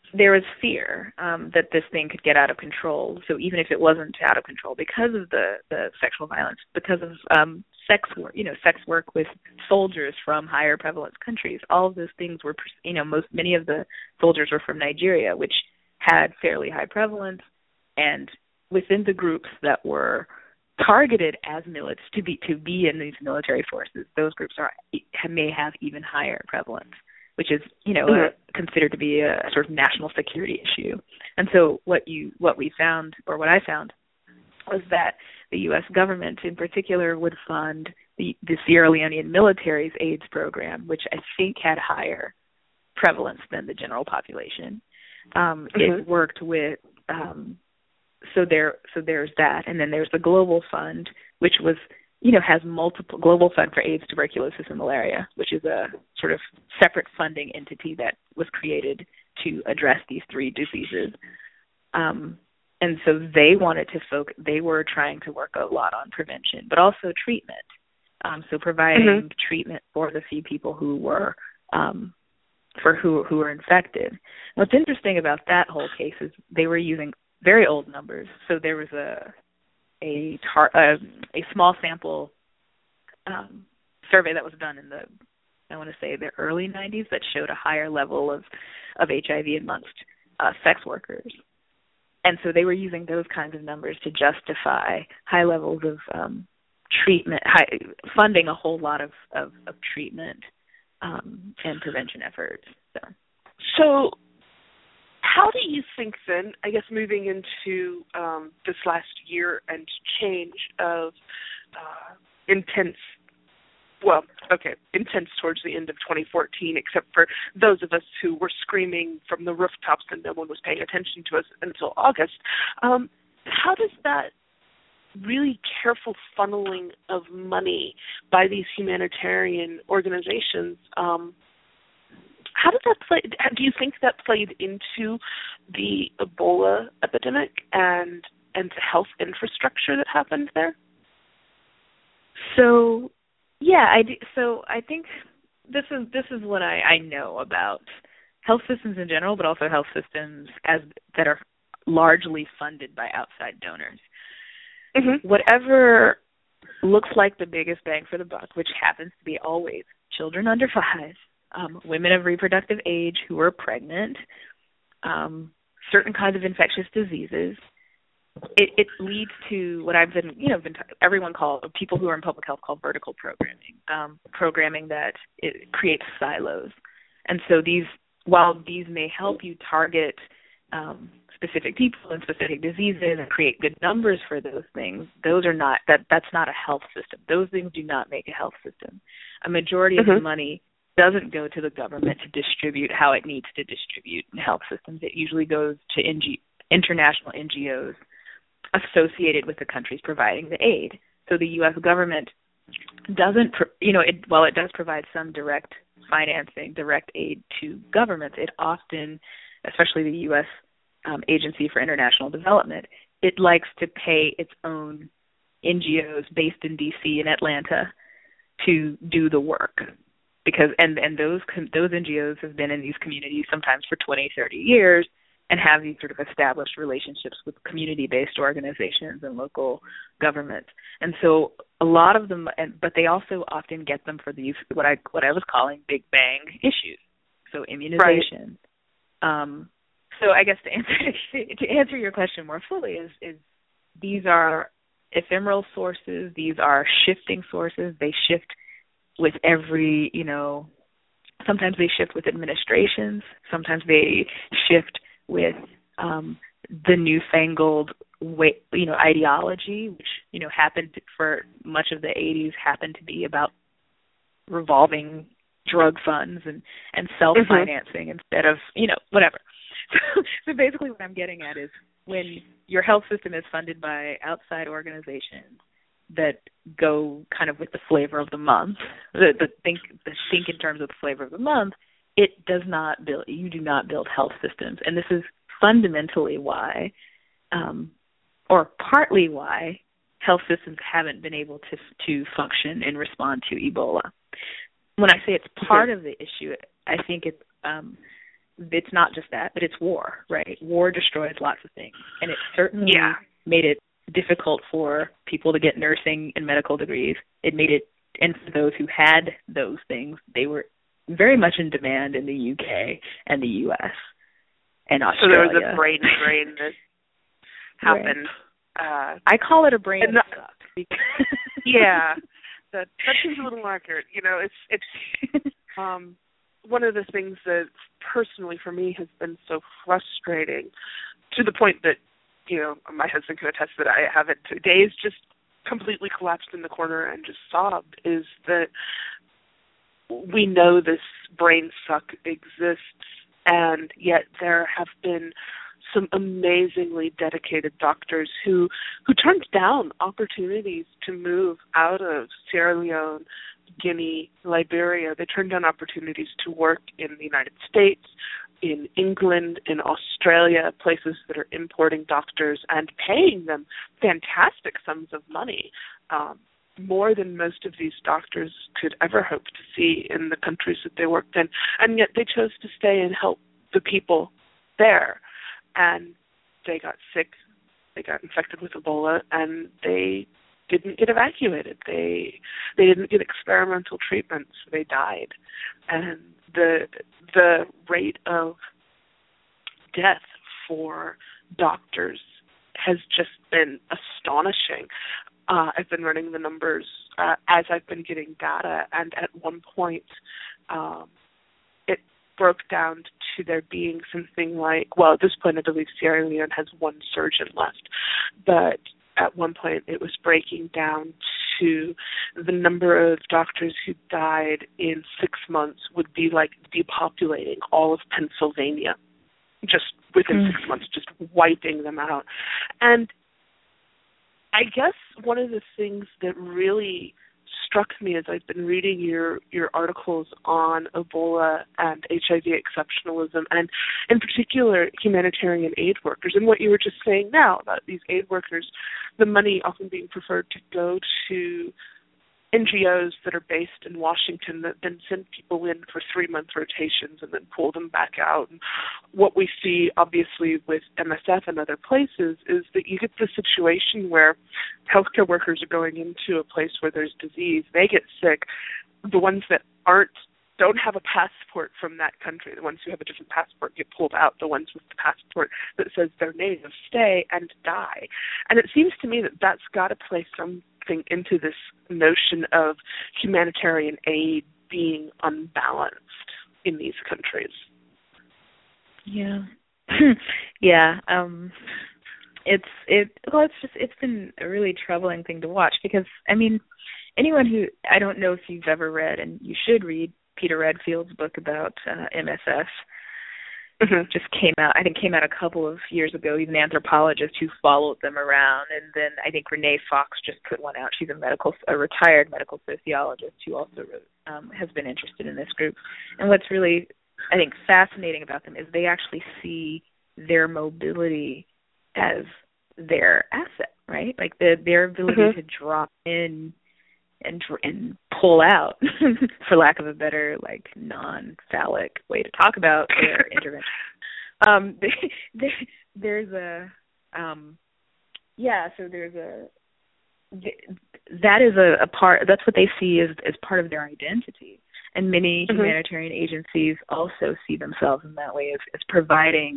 there was fear that this thing could get out of control. So even if it wasn't out of control because of the sexual violence, because of sex work with soldiers from higher prevalence countries, all of those things were, many of the soldiers were from Nigeria, which had fairly high prevalence, and within the groups that were targeted as milits to be in these military forces, those groups may have even higher prevalence, which is, considered to be a sort of national security issue. And so what I found was that the U.S. government in particular would fund the Sierra Leonean military's AIDS program, which I think had higher prevalence than the general population. It worked with, so there's that, and then there's the Global Fund, which was, has multiple Global Fund for AIDS, tuberculosis, and malaria, which is a sort of separate funding entity that was created to address these three diseases. And so they were trying to work a lot on prevention, but also treatment. So providing treatment for the few people who were who were infected. What's interesting about that whole case is they were using very old numbers. So there was a small sample survey that was done in the early 90s that showed a higher level of HIV amongst sex workers. And so they were using those kinds of numbers to justify high levels of treatment, funding a whole lot of treatment and prevention efforts. So how do you think then, I guess moving into this last year and change of intense towards the end of 2014, except for those of us who were screaming from the rooftops and no one was paying attention to us until August, how does that really careful funneling of money by these humanitarian organizations, how did that play? Do you think that played into the Ebola epidemic and the health infrastructure that happened there? So, yeah, I do. So I think this is what I know about health systems in general, but also health systems that are largely funded by outside donors. Whatever looks like the biggest bang for the buck, which happens to be always children under 5, women of reproductive age who are pregnant, certain kinds of infectious diseases, it leads to what I've been people who are in public health call vertical programming that it creates silos. And so while these may help you target specific people and specific diseases and create good numbers for those things, that's not a health system. Those things do not make a health system. A majority of the money doesn't go to the government to distribute how it needs to distribute in health systems. It usually goes to international NGOs associated with the countries providing the aid. So the U.S. government doesn't, while it does provide some direct financing, direct aid to governments, it often, especially the U.S. Agency for International Development, it likes to pay its own NGOs based in D.C. and Atlanta to do the work. Because those NGOs have been in these communities sometimes for 20, 30 years and have these sort of established relationships with community-based organizations and local governments. And so a lot of them, but they also often get them for these what I was calling big bang issues. So immunization. Right. So I guess to answer your question more fully is these are ephemeral sources. These are shifting sources. They shift with every, sometimes they shift with administrations. Sometimes they shift with the newfangled ideology, which, happened for much of the 80s, happened to be about revolving drug funds and self-financing instead of, whatever. So basically what I'm getting at is when your health system is funded by outside organizations that go kind of with the flavor of the month, think in terms of the flavor of the month, you do not build health systems. And this is fundamentally why, or partly why, health systems haven't been able to function and respond to Ebola. When I say it's part of the issue, I think it's it's not just that, but it's war, right? War destroys lots of things, and it certainly made it difficult for people to get nursing and medical degrees. It made it, and for those who had those things, they were very much in demand in the UK and the US and Australia. So there was a brain drain that happened. Right. I call it a brain suck. Yeah, that seems a little accurate. You know, it's one of the things that personally for me has been so frustrating, to the point that, you know, my husband can attest that I have it days just completely collapsed in the corner and just sobbed, is that we know this brain suck exists, and yet there have been some amazingly dedicated doctors who turned down opportunities to move out of Sierra Leone, Guinea, Liberia. They turned down opportunities to work in the United States, in England, in Australia, places that are importing doctors and paying them fantastic sums of money, more than most of these doctors could ever hope to see in the countries that they worked in. And yet they chose to stay and help the people there. And they got sick, they got infected with Ebola, and they didn't get evacuated. They didn't get experimental treatments. They died. And the rate of death for doctors has just been astonishing. I've been running the numbers as I've been getting data, and at one point it broke down to there being something like, well, at this point I believe Sierra Leone has one surgeon left, but at one point it was breaking down to the number of doctors who died in 6 months would be like depopulating all of Pennsylvania, just within 6 months, just wiping them out. And I guess one of the things that really struck me as I've been reading your articles on Ebola and HIV exceptionalism, and in particular humanitarian aid workers, and what you were just saying now about these aid workers, the money often being preferred to go to NGOs that are based in Washington that then send people in for 3-month rotations and then pull them back out. And what we see, obviously, with MSF and other places is that you get this situation where healthcare workers are going into a place where there's disease. They get sick. The ones that don't have a passport from that country, the ones who have a different passport, get pulled out. The ones with the passport that says they're native stay and die. And it seems to me that that's got to play something into this notion of humanitarian aid being unbalanced in these countries. Yeah. Yeah. It's been a really troubling thing to watch because, I mean, anyone who, I don't know if you've ever read, and you should read Peter Redfield's book about MSF. Just came out a couple of years ago. He's an anthropologist who followed them around, and then I think Renee Fox just put one out. She's a retired medical sociologist who also has been interested in this group. And what's really, I think, fascinating about them is they actually see their mobility as their asset, right? Like their ability to drop in and pull out, for lack of a better, like, non-phallic way to talk about their intervention. That is a part, that's what they see as part of their identity. And many humanitarian agencies also see themselves in that way as providing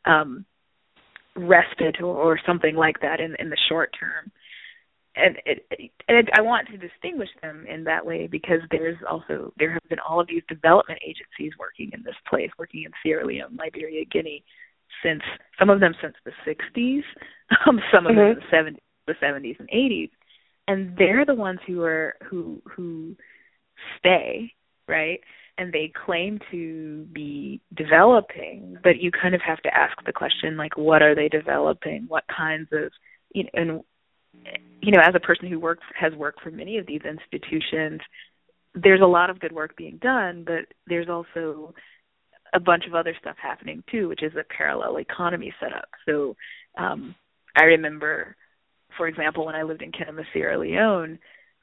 respite or something like that in the short term. And I want to distinguish them in that way because there have been all of these development agencies working in this place, working in Sierra Leone, Liberia, Guinea, some of them since the 60s, some of them in the 70s and 80s, and they're the ones who stay, right? And they claim to be developing, but you kind of have to ask the question, like, what are they developing? What kinds of, as a person who has worked for many of these institutions, there's a lot of good work being done, but there's also a bunch of other stuff happening too, which is a parallel economy set up. So I remember, for example, when I lived in Kenema, Sierra Leone,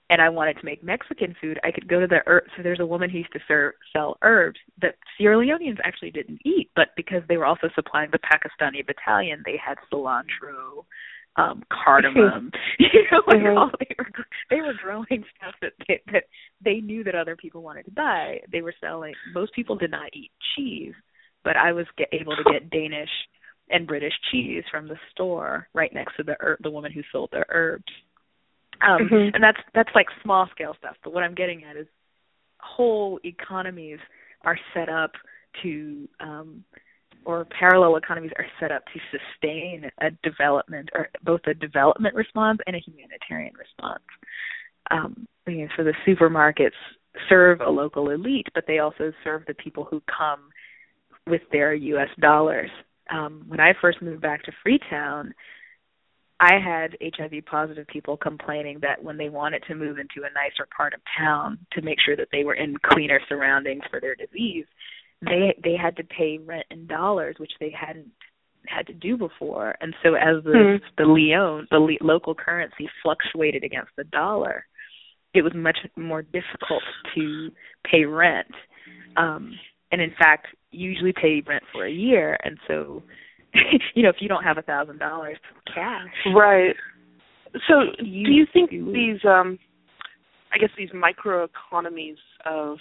and I wanted to make Mexican food, I could go to so there's a woman who used to sell herbs that Sierra Leoneans actually didn't eat, but because they were also supplying the Pakistani battalion, they had cilantro, cardamom, they were growing stuff that they knew that other people wanted to buy. They were selling. Most people did not eat cheese, but I was able to get Danish and British cheese from the store right next to the woman who sold the herbs. And that's like small scale stuff. But what I'm getting at is whole economies are set up to or parallel economies are set up to sustain a development, or both a development response and a humanitarian response. So the supermarkets serve a local elite, but they also serve the people who come with their U.S. dollars. When I first moved back to Freetown, I had HIV positive people complaining that when they wanted to move into a nicer part of town to make sure that they were in cleaner surroundings for their disease, they had to pay rent in dollars, which they hadn't had to do before. And so as the local currency fluctuated against the dollar, it was much more difficult to pay rent. And in fact, usually pay rent for a year. And so, if you don't have $1,000 cash. Right. So do you think these, these microeconomies of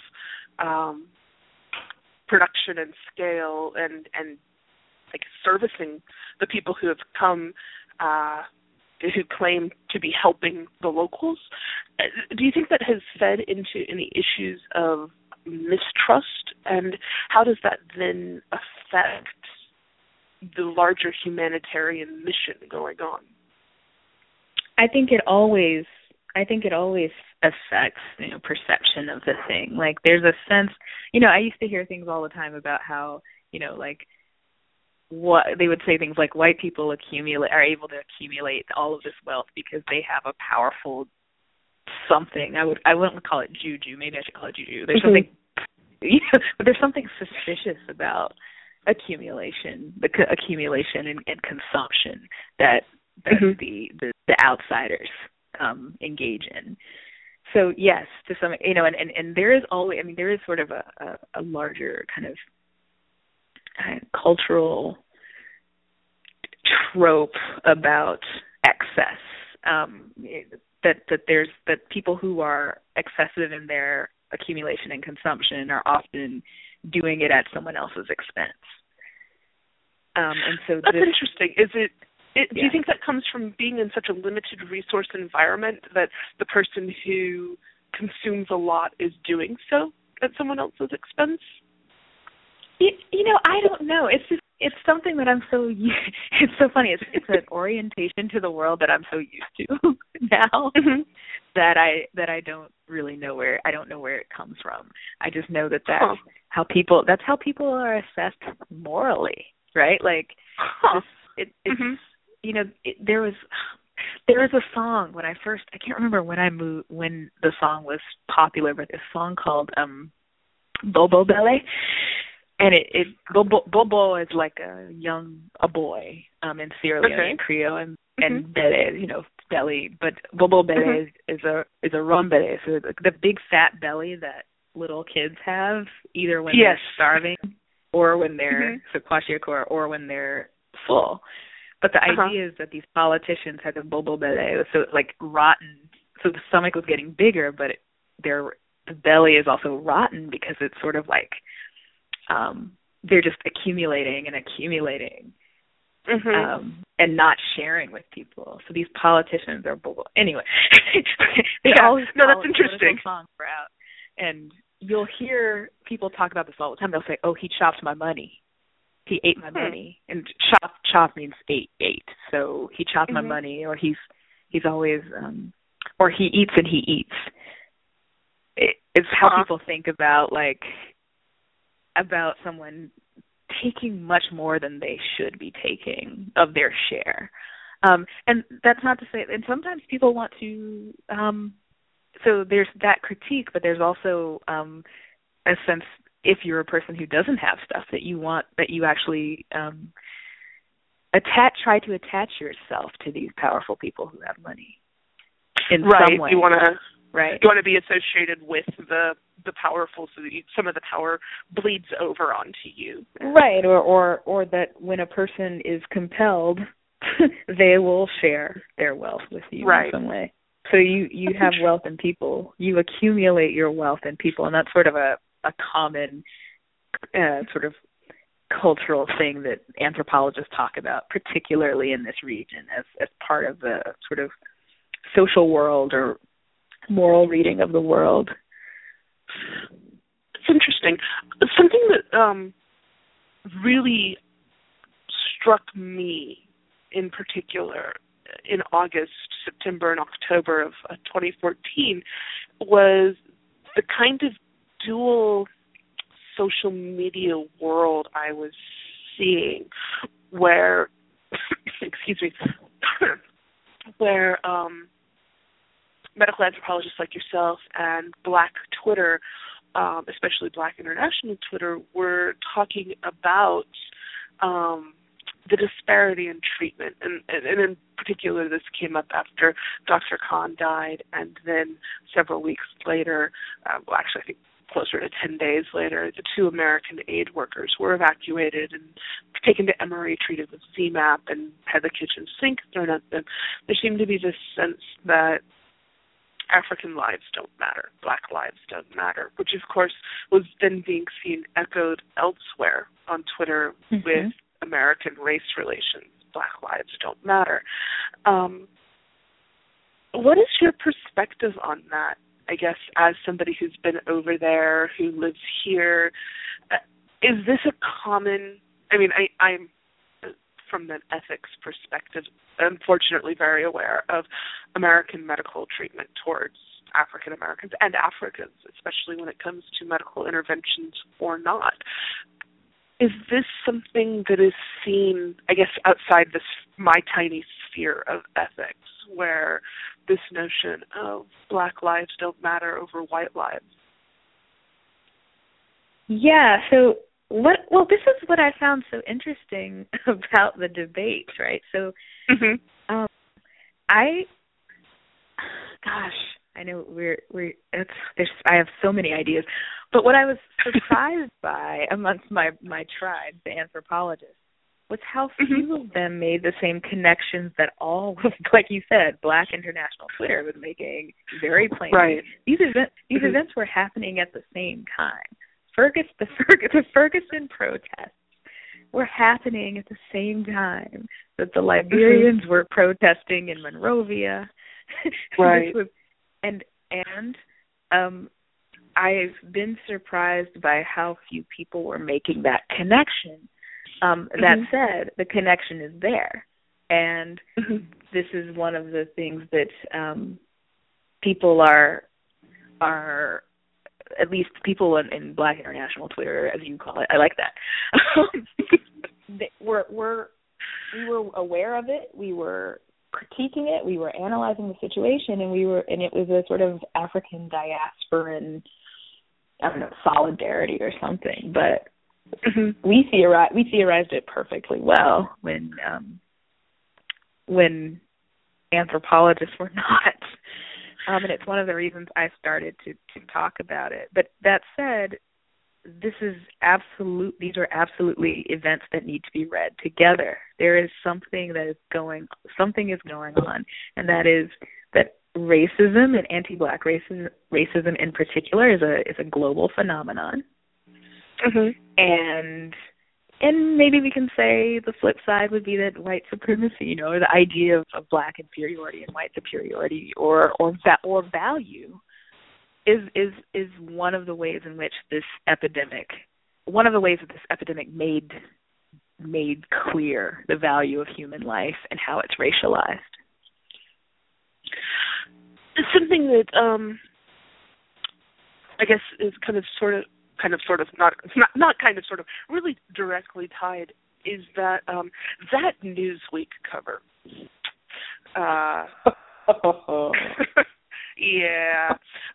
production and scale and like servicing the people who have come, who claim to be helping the locals, do you think that has fed into any issues of mistrust, and how does that then affect the larger humanitarian mission going on? I think it always affects perception of the thing. Like there's a sense, I used to hear things all the time about how what they would say, things like white people are able to accumulate all of this wealth because they have a powerful something. I wouldn't call it juju. Maybe I should call it juju. There's something, but there's something suspicious about accumulation and consumption that the outsiders engage in. So yes, to some, and there is always, there is sort of a larger kind of cultural trope about excess. That people who are excessive in their accumulation and consumption are often doing it at someone else's expense. And so that's interesting. Do you think that comes from being in such a limited resource environment that the person who consumes a lot is doing so at someone else's expense? I don't know. It's something that I'm so it's so funny. It's an orientation to the world that I'm so used to now that I don't really know where it comes from. I just know that's how people are assessed morally, right? Like there was a song when I can't remember when I moved, when the song was popular, but this song called Bobo Bele. And Bobo is like a boy in Sierra Leone Creole, and Bele, belly. But Bobo Bele is a rum belly, so the big fat belly that little kids have, either when they're starving or when they're kwashiorkor or when they're full. But the idea is that these politicians had the Bobo Bele, so like rotten. So the stomach was getting bigger, but the belly is also rotten because it's sort of like they're just accumulating and not sharing with people. So these politicians are anyway. That's interesting. Songs are out, and you'll hear people talk about this all the time. They'll say, "Oh, he chopped my money. He ate my money." And chop means ate. So he chopped my money, or he's always or he eats and he eats. It's how people think about someone taking much more than they should be taking of their share. And that's not to say, and sometimes people want to, so there's that critique, but there's also a sense, if you're a person who doesn't have stuff, that you actually try to attach yourself to these powerful people who have money in some way. You want to Right. You want to be associated with the powerful, so that some of the power bleeds over onto you. Right, or that when a person is compelled, they will share their wealth with you in some way. So you have wealth in people. You accumulate your wealth in people, and that's sort of a common sort of cultural thing that anthropologists talk about, particularly in this region, as part of the sort of social world or moral reading of the world. It's interesting. Something that really struck me in particular in August, September, and October of 2014 was the kind of dual social media world I was seeing, where, excuse me, where medical anthropologists like yourself and Black Twitter, especially Black International Twitter, were talking about the disparity in treatment. And in particular, this came up after Dr. Khan died, and then several weeks later, actually I think closer to 10 days later, the 2 American aid workers were evacuated and taken to Emory, treated with ZMapp, and had the kitchen sink thrown at them. There seemed to be this sense that African lives don't matter, Black lives don't matter, which of course was then being seen echoed elsewhere on Twitter with American race relations. Black lives don't matter. What is your perspective on that? I guess as somebody who's been over there, who lives here, is this a common? I mean, I'm from an ethics perspective, unfortunately, very aware of American medical treatment towards African Americans and Africans, especially when it comes to medical interventions or not. Is this something that is seen, I guess, outside this my tiny sphere of ethics, where this notion of Black lives don't matter over white lives? Yeah, so this is what I found so interesting about the debate, right? So I know I have so many ideas, but what I was surprised by amongst my tribe, the anthropologists, was how few of them made the same connections that all of, like you said, Black International Twitter was making very plainly. Right. These events were happening at the same time. The Ferguson protests were happening at the same time that the Liberians were protesting in Monrovia. Right. I've been surprised by how few people were making that connection. That said, the connection is there, and this is one of the things that people are at least people in Black International Twitter, as you call it. I like that. We were aware of it. We were critiquing it. We were analyzing the situation, and it was a sort of African diasporan, I don't know, solidarity or something. But we theorized it perfectly well when anthropologists were not. And it's one of the reasons I started to talk about it. But that said, these are absolutely events that need to be read together. There is something is going on, and that is that racism and anti-Black racism in particular is a global phenomenon. And maybe we can say the flip side would be that white supremacy, or the idea of Black inferiority and white superiority, or value, is one of the ways in which this epidemic made clear the value of human life and how it's racialized. It's something that I guess is kind of sort of really directly tied, is that that Newsweek cover. Yeah.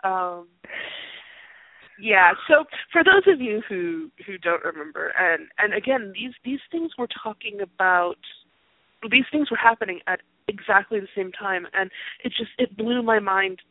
So for those of you who don't remember, and again, these things we're talking about, these things were happening at exactly the same time, and it blew my mind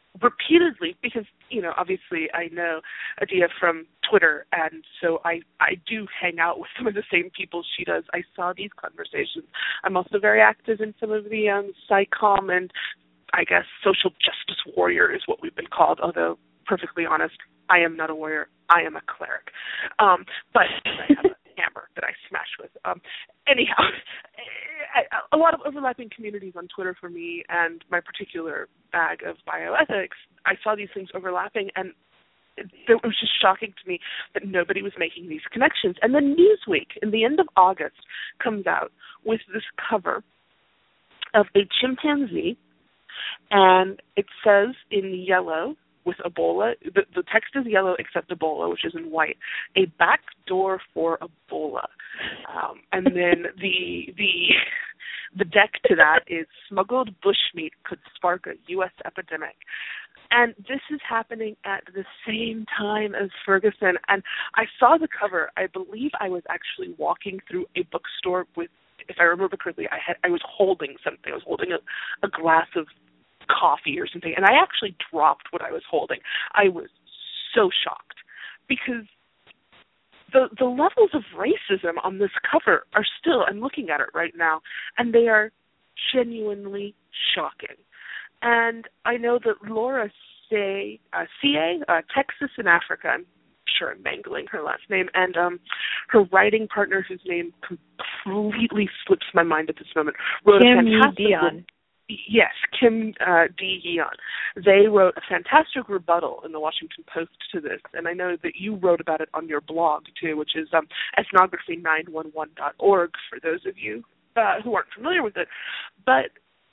repeatedly, because, obviously I know Adia from Twitter, and so I do hang out with some of the same people she does. I saw these conversations. I'm also very active in some of the SciComm and, I guess, social justice warrior is what we've been called, although, perfectly honest, I am not a warrior. I am a cleric. But I have a hammer that I smash with. Anyhow, a lot of overlapping communities on Twitter for me, and my particular bag of bioethics, I saw these things overlapping, and it was just shocking to me that nobody was making these connections. And then Newsweek, in the end of August, comes out with this cover of a chimpanzee, and it says in yellow, with Ebola, the text is yellow except Ebola, which is in white, a back door for Ebola. And then the deck to that is smuggled bushmeat could spark a U.S. epidemic. And this is happening at the same time as Ferguson. And I saw the cover. I believe I was actually walking through a bookstore with, if I remember correctly, I was holding something. I was holding a glass of coffee or something, and I actually dropped what I was holding. I was so shocked because the levels of racism on this cover are still, I'm looking at it right now, and they are genuinely shocking. And I know that Laura C.A., Texas in Africa, I'm sure I'm mangling her last name, and her writing partner, whose name completely slips my mind at this moment, wrote a fantastic book. Yes, Kim D. Yeon. They wrote a fantastic rebuttal in the Washington Post to this, and I know that you wrote about it on your blog, too, which is ethnography911.org, for those of you who aren't familiar with it. But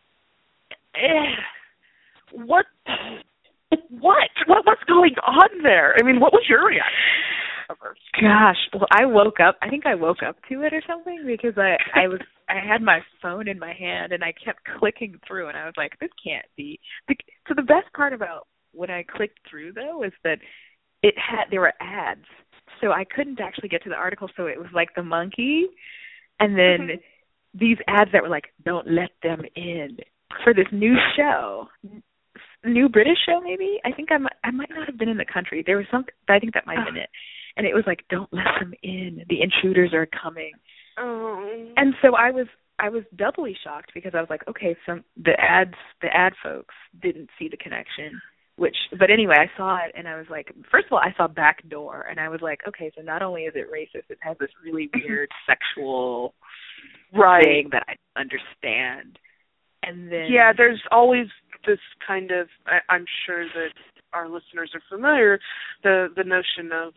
what's going on there? I mean, what was your reaction? Gosh, well, I think I woke up to it or something, because I had my phone in my hand and I kept clicking through, and I was like, this can't be. So the best part about when I clicked through, though, is that there were ads, so I couldn't actually get to the article. So it was like the monkey, and then these ads that were like, don't let them in, for this new show. New British show, maybe? I think I might not have been in the country. There was something, I think that might have been it. And it was like, don't let them in. The intruders are coming. Oh. And so I was doubly shocked, because I was like, okay, the ad folks didn't see the connection. But anyway, I saw it, and I was like, first of all, I saw back door, and I was like, okay, so not only is it racist, it has this really weird sexual thing that I understand. And then there's always this kind of, I'm sure that our listeners are familiar, the notion of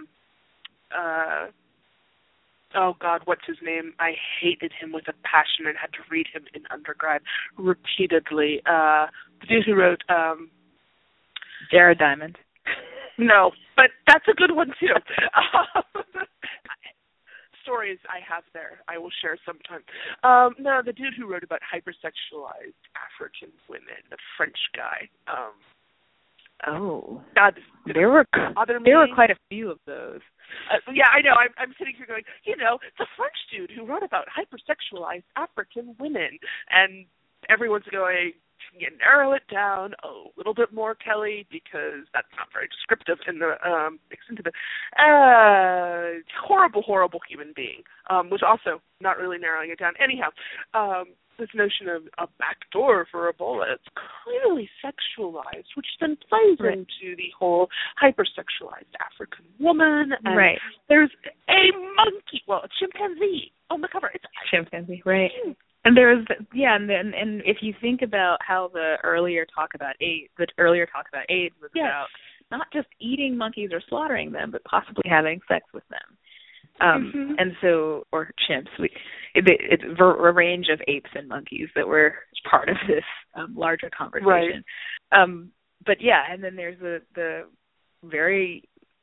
oh God, what's his name? I hated him with a passion and had to read him in undergrad repeatedly. The dude who wrote Jared Diamond. No, but that's a good one too. Stories I have there, I will share sometime. No, the dude who wrote about hypersexualized African women, the French guy. God, there were quite a few of those. Yeah, I know. I'm sitting here going, the French dude who wrote about hypersexualized African women, and everyone's going, can you narrow it down a little bit more, Kelly, because that's not very descriptive in the horrible human being, was also not really narrowing it down. Anyhow, this notion of a back door for Ebola, it's clearly sexualized, which then plays into the whole hypersexualized African woman. And there's a chimpanzee on the cover. It's a chimpanzee, right. And there's, and if you think about how the earlier talk about AIDS was about not just eating monkeys or slaughtering them, but possibly having sex with them. And so, or chimps, it's a range of apes and monkeys that were part of this larger conversation. But and then there's the very,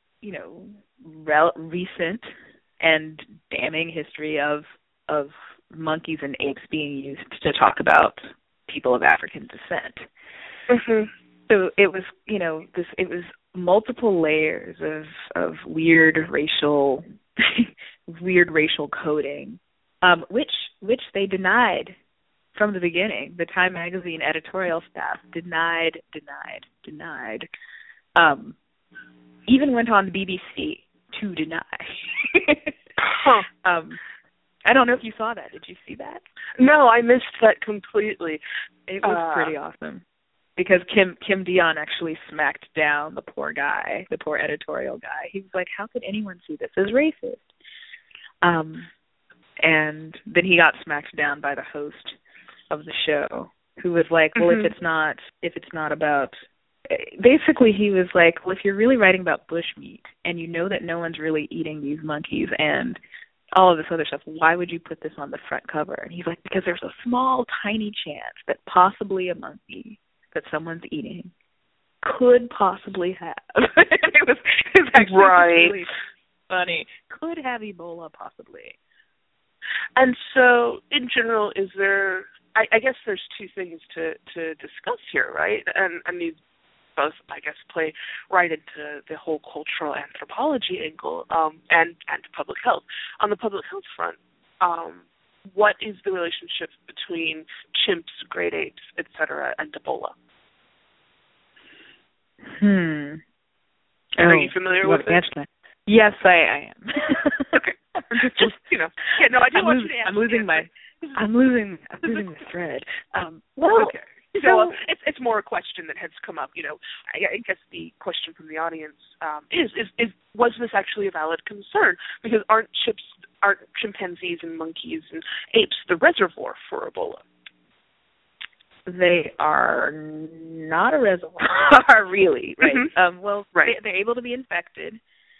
recent and damning history of monkeys and apes being used to talk about people of African descent. So it was, it was multiple layers of weird racial coding, which they denied from the beginning. The Time magazine editorial staff denied. Even went on the BBC to deny. I don't know if you saw that. Did you see that? No, I missed that completely. It was pretty awesome because Kim Dion actually smacked down the poor guy, the poor editorial guy. He was like, "How could anyone see this as racist?" And then he got smacked down by the host of the show, who was like, "Well, if it's not about." Basically, he was like, well, if you're really writing about bushmeat and you know that no one's really eating these monkeys and all of this other stuff, why would you put this on the front cover? And he's like, because there's a small, tiny chance that possibly a monkey that someone's eating could possibly have. it was actually really funny. Could have Ebola possibly. And so, in general, is there, I guess there's two things to discuss here, right? And these both, I guess, play right into the whole cultural anthropology angle and public health. On the public health front, what is the relationship between chimps, great apes, etc., and Ebola? Are you familiar with it? Yes, I am. Okay. Just, yeah, no, I do want you to answer. I'm losing the thread. Okay. So it's more a question that has come up. I guess the question from the audience is was this actually a valid concern? Because aren't chimpanzees and monkeys and apes the reservoir for Ebola? They are not a reservoir, really, right? Mm-hmm. Right. They're able to be infected,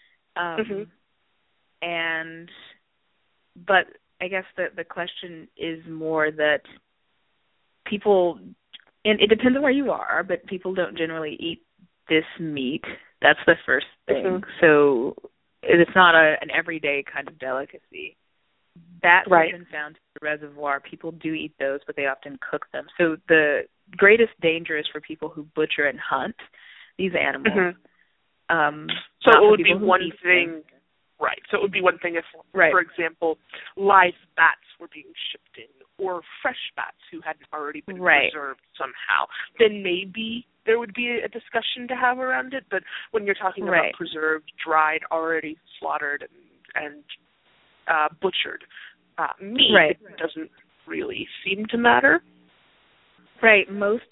but I guess the question is more that people. And it depends on where you are, but people don't generally eat this meat. That's the first thing. So it's not an everyday kind of delicacy. Bats have been found in the reservoir. People do eat those, but they often cook them. So the greatest danger is for people who butcher and hunt these animals. So it would be one thing. Right. So it would be one thing if, for example, live bats were being shipped in, or fresh bats who hadn't already been preserved somehow. Then maybe there would be a discussion to have around it. But when you're talking about preserved, dried, already slaughtered, and butchered meat, it doesn't really seem to matter. Right.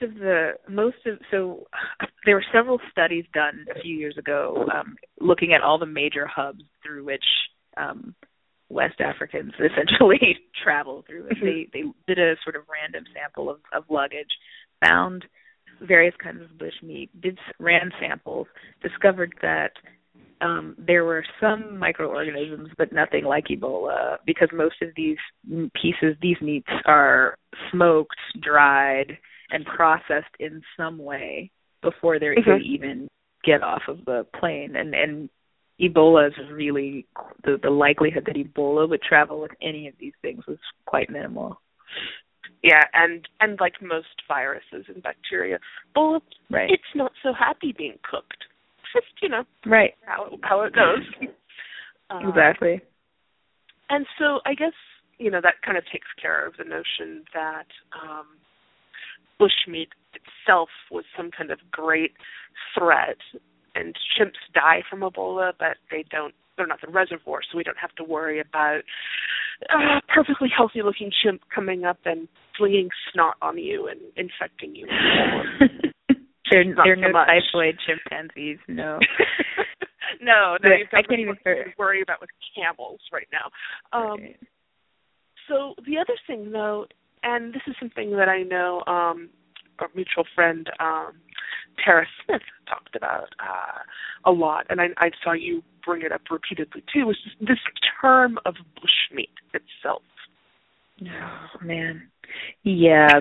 So there were several studies done a few years ago looking at all the major hubs through which West Africans essentially travel through. And they did a sort of random sample of luggage, found various kinds of bushmeat, ran samples, discovered that there were some microorganisms, but nothing like Ebola, because most of these meats are smoked, dried, and processed in some way before they even get off of the plane. And Ebola is really, the likelihood that Ebola would travel with any of these things was quite minimal. Yeah, and like most viruses and bacteria, Ebola, it's not so happy being cooked. Just, how it goes. Exactly. And so I guess, that kind of takes care of the notion that bushmeat itself was some kind of great threat, and chimps die from Ebola, but they're not the reservoir, so we don't have to worry about a perfectly healthy-looking chimp coming up and flinging snot on you and infecting you with Ebola. They're no typhoid chimpanzees, no. No, I can't even worry about with camels right now. So the other thing, though, and this is something that I know our mutual friend Tara Smith talked about a lot, and I saw you bring it up repeatedly too, was this term of bushmeat itself. Oh, man. Yeah.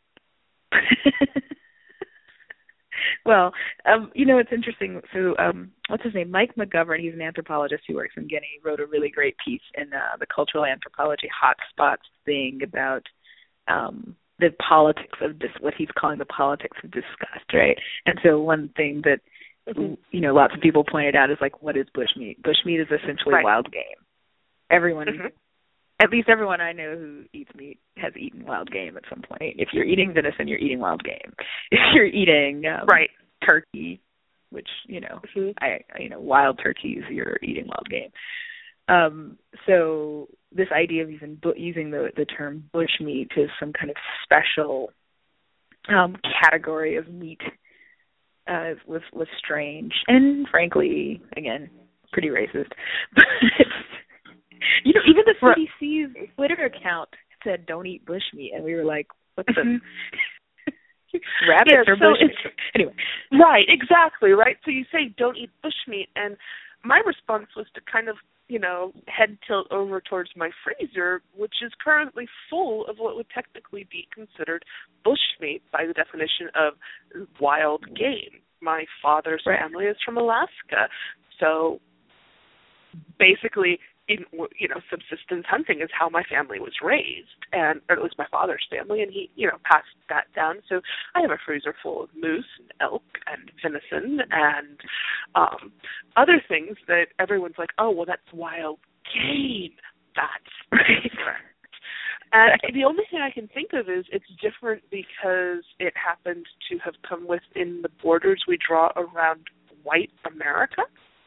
Well, it's interesting. So, what's his name? Mike McGovern, he's an anthropologist who works in Guinea, wrote a really great piece in the Cultural Anthropology Hotspots thing about the politics of what he's calling the politics of disgust, right? And so one thing that, lots of people pointed out is, like, what is bushmeat? Bushmeat is essentially wild game. Everyone at least everyone I know who eats meat has eaten wild game at some point. If you're eating venison, you're eating wild game. If you're eating turkey, which wild turkeys, you're eating wild game. So this idea of using the term bushmeat as some kind of special category of meat was strange and, frankly, again, pretty racist. But even the CDC's Twitter account said "Don't eat bushmeat," and we were like, "What the?" Rabbits or bushmeat? Anyway, right, exactly, right. So you say "Don't eat bushmeat," and my response was to kind of, head tilt over towards my freezer, which is currently full of what would technically be considered bushmeat by the definition of wild game. My father's family is from Alaska, so basically, subsistence hunting is how my family was raised, or at least my father's family, and he, passed that down. So I have a freezer full of moose and elk and venison and other things that everyone's like, oh, well, that's wild game. That's different. And the only thing I can think of is it's different because it happened to have come within the borders we draw around white America.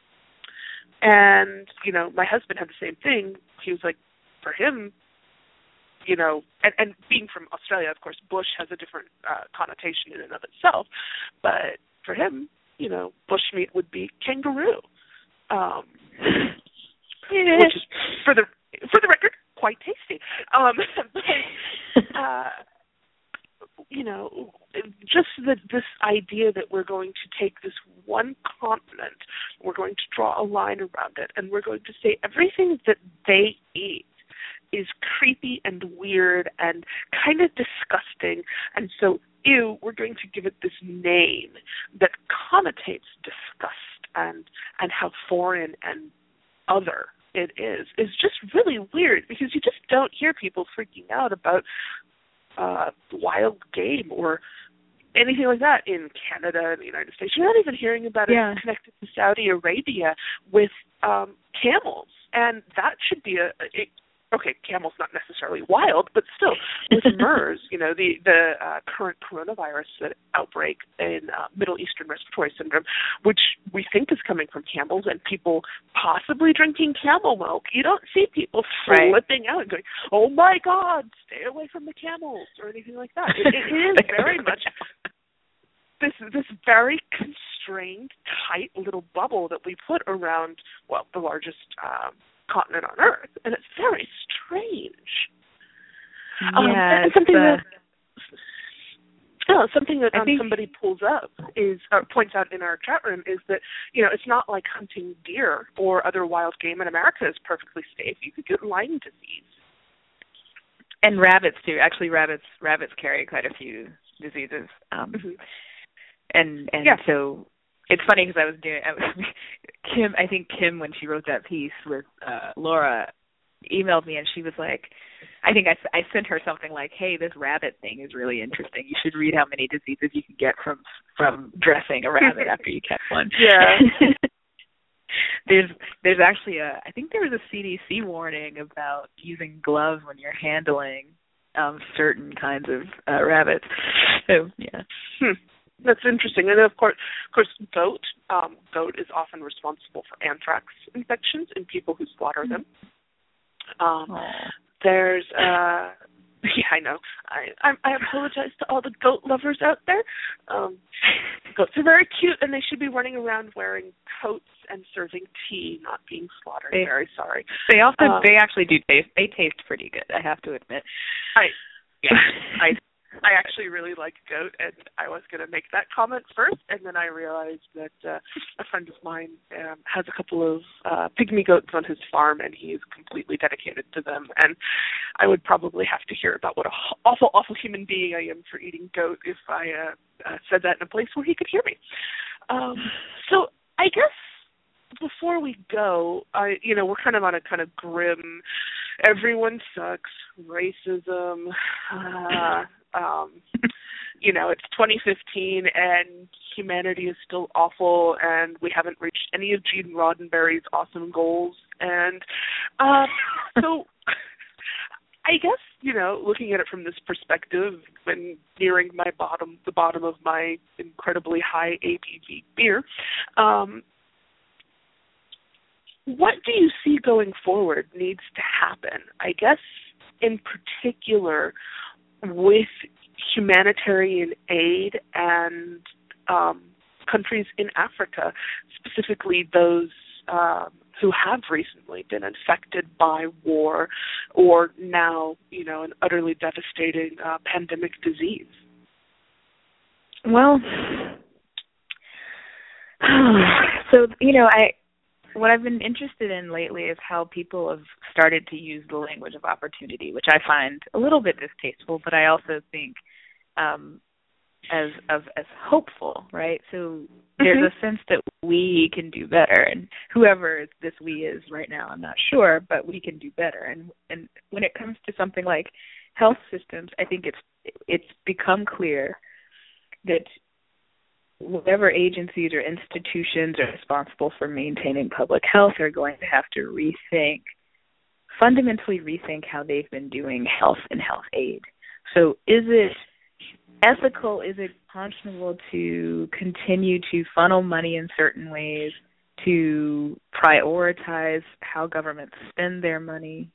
And, my husband had the same thing. He was like, for him, and being from Australia, of course, bush has a different connotation in and of itself. But for him, bushmeat would be kangaroo, which is, for the record, quite tasty. Just this idea that we're going to take this one continent, we're going to draw a line around it, and we're going to say everything that they eat is creepy and weird and kind of disgusting, and so, we're going to give it this name that connotates disgust and how foreign and other it is just really weird, because you just don't hear people freaking out about wild game or anything like that in Canada and the United States. You're not even hearing about it connected to Saudi Arabia with camels, and that should be camel's not necessarily wild, but still with MERS, the current coronavirus outbreak in Middle Eastern Respiratory Syndrome, which we think is coming from camels and people possibly drinking camel milk. You don't see people flipping out and going, "Oh my God, stay away from the camels," or anything like that. It is very much this very constrained, tight little bubble that we put around, the largest continent on Earth, and it's very strange. And something that somebody pulls up points out in our chat room is that it's not like hunting deer or other wild game in America is perfectly safe. You could get Lyme disease, and rabbits too. Actually, rabbits carry quite a few diseases, and so. It's funny because Kim, when she wrote that piece with Laura, emailed me and she was like, I think I sent her something like, "Hey, this rabbit thing is really interesting. You should read how many diseases you can get from dressing a rabbit after you catch one." Yeah. There's actually I think there was a CDC warning about using gloves when you're handling certain kinds of rabbits. So yeah. That's interesting. And of course, goat is often responsible for anthrax infections in people who slaughter them. There's, I know. I apologize to all the goat lovers out there. Goats are very cute, and they should be running around wearing coats and serving tea, not being slaughtered. Very sorry. They actually do taste. They taste pretty good, I have to admit. I actually really like goat, and I was going to make that comment first, and then I realized that a friend of mine has a couple of pygmy goats on his farm, and he is completely dedicated to them, and I would probably have to hear about what an awful, awful human being I am for eating goat if I said that in a place where he could hear me. So I guess before we go, we're kind of on a kind of grim, everyone sucks, racism, it's 2015 and humanity is still awful and we haven't reached any of Gene Roddenberry's awesome goals. And so I guess, looking at it from this perspective, when nearing the bottom of my incredibly high ABV beer, what do you see going forward needs to happen? I guess, in particular, with humanitarian aid and countries in Africa, specifically those who have recently been infected by war or now, an utterly devastating pandemic disease? Well, so, what I've been interested in lately is how people have started to use the language of opportunity, which I find a little bit distasteful, but I also think as hopeful, right? So there's a sense that we can do better, and whoever this we is right now, I'm not sure, but we can do better. And when it comes to something like health systems, I think it's become clear that whatever agencies or institutions are responsible for maintaining public health are going to have to fundamentally rethink how they've been doing health and health aid. So is it ethical, is it conscionable to continue to funnel money in certain ways, to prioritize how governments spend their money,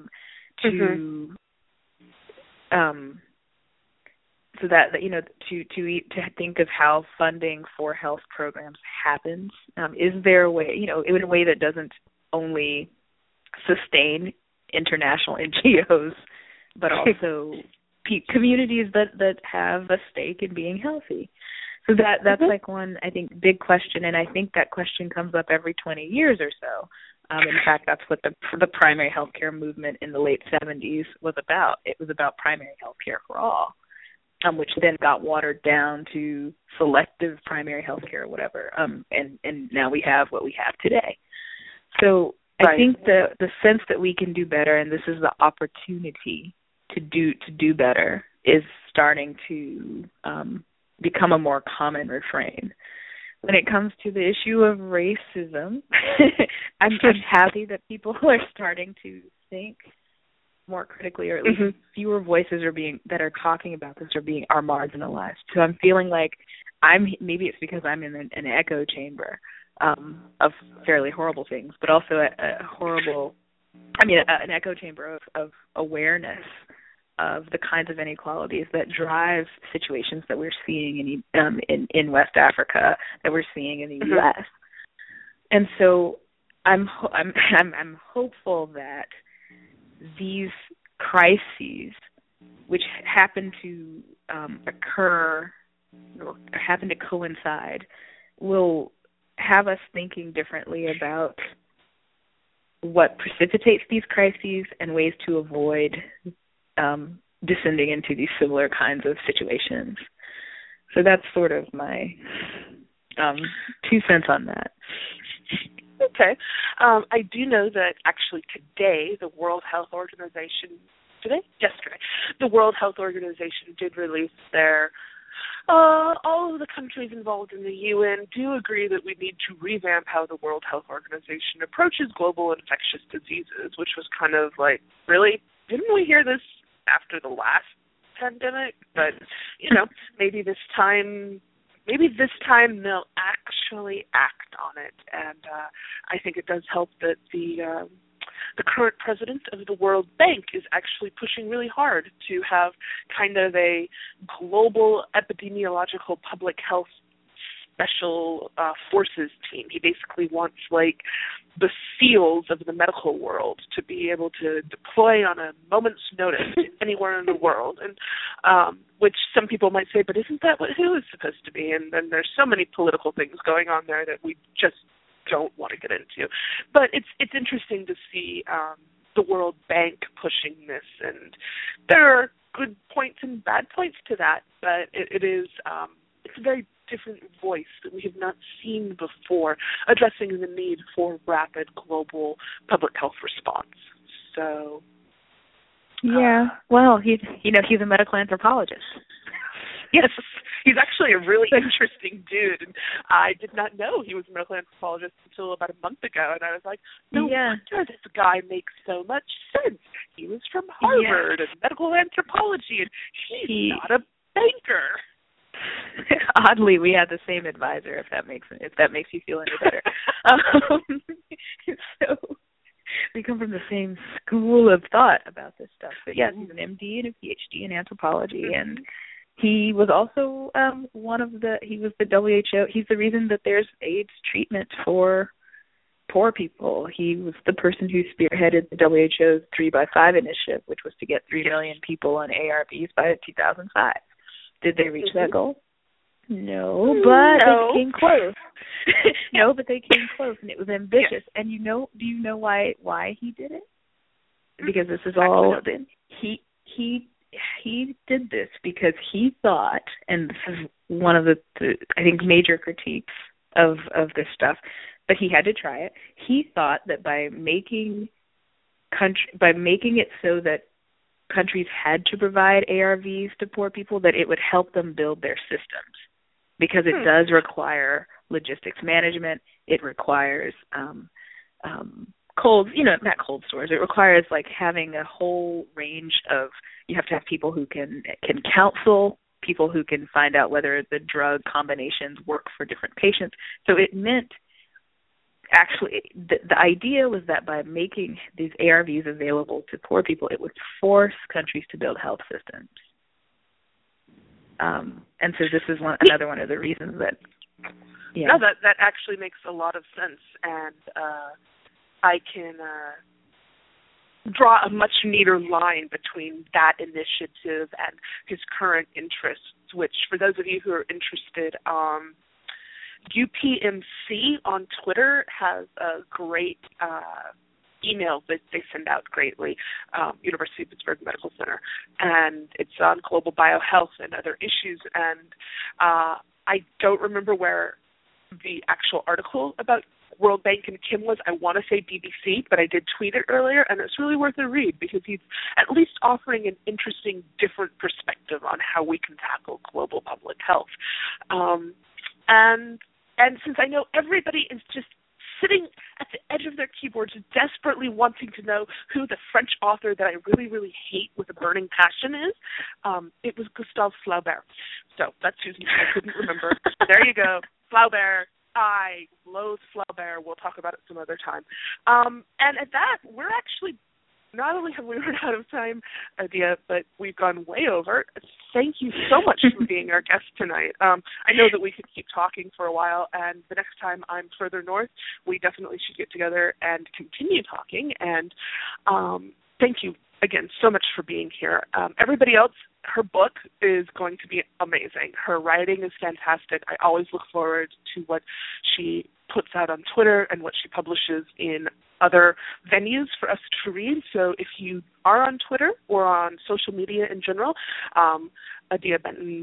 so that to think of how funding for health programs happens? Is there a way, in a way that doesn't only sustain international NGOs, but also communities that have a stake in being healthy? So that's like one, I think, big question, and I think that question comes up every 20 years or so. In fact, that's what the primary healthcare movement in the late 70s was about. It was about primary healthcare for all. Which then got watered down to selective primary health care or whatever, and now we have what we have today. So I think the sense that we can do better, and this is the opportunity to do better, is starting to become a more common refrain. When it comes to the issue of racism, I'm happy that people are starting to think more critically, or at least fewer voices that are talking about this are marginalized. So I'm feeling like maybe it's because I'm in an echo chamber of fairly horrible things, but also an echo chamber of awareness of the kinds of inequalities that drive situations that we're seeing in West Africa, that we're seeing in the U.S. And so I'm hopeful that these crises, which happen to occur or happen to coincide, will have us thinking differently about what precipitates these crises and ways to avoid descending into these similar kinds of situations. So that's sort of my 2 cents on that. Okay. I do know that actually today, the World Health Organization, the World Health Organization did release their, all of the countries involved in the UN do agree that we need to revamp how the World Health Organization approaches global infectious diseases, which was kind of like, really? Didn't we hear this after the last pandemic? But, maybe this time they'll actually act on it, and I think it does help that the current president of the World Bank is actually pushing really hard to have kind of a global epidemiological public health special forces team. He basically wants the SEALs of the medical world to be able to deploy on a moment's notice anywhere in the world, and which some people might say, but isn't that what WHO is supposed to be? And then there's so many political things going on there that we just don't want to get into. But it's interesting to see the World Bank pushing this, and there are good points and bad points to that, but it is it's a very different voice that we have not seen before, addressing the need for rapid global public health response. So, yeah, well, he's a medical anthropologist. Yes, He's actually a really interesting dude. And I did not know he was a medical anthropologist until about a month ago. And I was like, no wonder this guy makes so much sense. He was from Harvard and medical anthropology, and he's not a banker. Oddly, we had the same advisor. If that makes you feel any better. So we come from the same school of thought about this stuff. But yes, he's an MD and a PhD in anthropology, and he was also he was the WHO. He's the reason that there's AIDS treatment for poor people. He was the person who spearheaded the WHO's 3x5 initiative, which was to get 3 million people on ARVs by 2005. Did they reach that goal? No, but they came close. No, but they came close, and it was ambitious. And do you know why he did it? Because this is all he did this because he thought, and this is one of the I think major critiques of this stuff, but he had to try it. He thought that by making it so that countries had to provide ARVs to poor people, that it would help them build their systems, because it does require logistics management. It requires not cold stores. It requires like having a whole range of. You have to have people who can counsel, people who can find out whether the drug combinations work for different patients. So it meant. Actually, the idea was that by making these ARVs available to poor people, it would force countries to build health systems. And so this is another one of the reasons that. Yeah. No, that actually makes a lot of sense, and I can draw a much neater line between that initiative and his current interests. Which, for those of you who are interested. UPMC on Twitter has a great email that they send out greatly, University of Pittsburgh Medical Center, and it's on global biohealth and other issues. And I don't remember where the actual article about World Bank and Kim was. I want to say BBC, but I did tweet it earlier, and it's really worth a read because he's at least offering an interesting, different perspective on how we can tackle global public health. And since I know everybody is just sitting at the edge of their keyboards desperately wanting to know who the French author that I really, really hate with a burning passion is, it was Gustave Flaubert. So that's whose name I couldn't remember. There you go. Flaubert. I loathe Flaubert. We'll talk about it some other time. And at that, we're actually not only have we run out of time, Adia, but we've gone way over. Thank you so much for being our guest tonight. I know that we could keep talking for a while, and the next time I'm further north, we definitely should get together and continue talking. And thank you again so much for being here. Everybody else, her book is going to be amazing. Her writing is fantastic. I always look forward to what she puts out on Twitter and what she publishes in other venues for us to read. So if you are on Twitter or on social media in general, Adia Benton's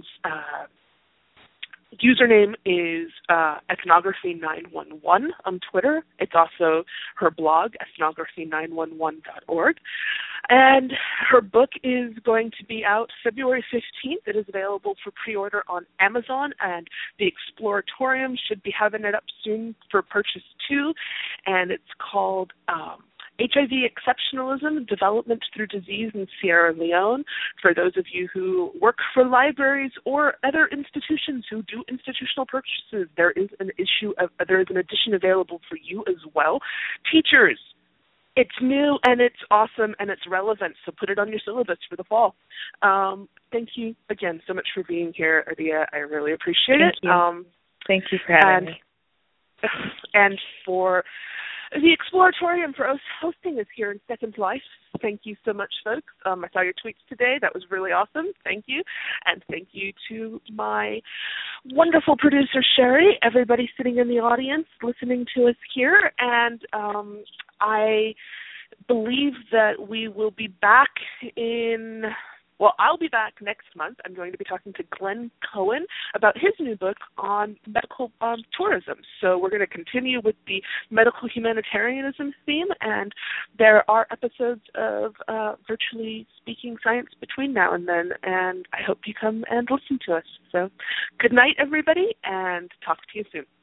username is ethnography911 on Twitter. It's also her blog, ethnography911.org. And her book is going to be out February 15th. It is available for pre-order on Amazon, and the Exploratorium should be having it up soon for purchase too. And it's called HIV Exceptionalism, Development Through Disease in Sierra Leone. For those of you who work for libraries or other institutions who do institutional purchases, there is an edition available for you as well. Teachers, it's new and it's awesome and it's relevant, so put it on your syllabus for the fall. Thank you again so much for being here, Adia. I really appreciate it. Thank you for having me. And for the Exploratorium for us hosting us here in Second Life. Thank you so much, folks. I saw your tweets today. That was really awesome. Thank you. And thank you to my wonderful producer, Sherry, everybody sitting in the audience listening to us here. And I believe that we will be back in Well, I'll be back next month. I'm going to be talking to Glenn Cohen about his new book on medical tourism. So we're going to continue with the medical humanitarianism theme, and there are episodes of Virtually Speaking Science between now and then, and I hope you come and listen to us. So good night, everybody, and talk to you soon.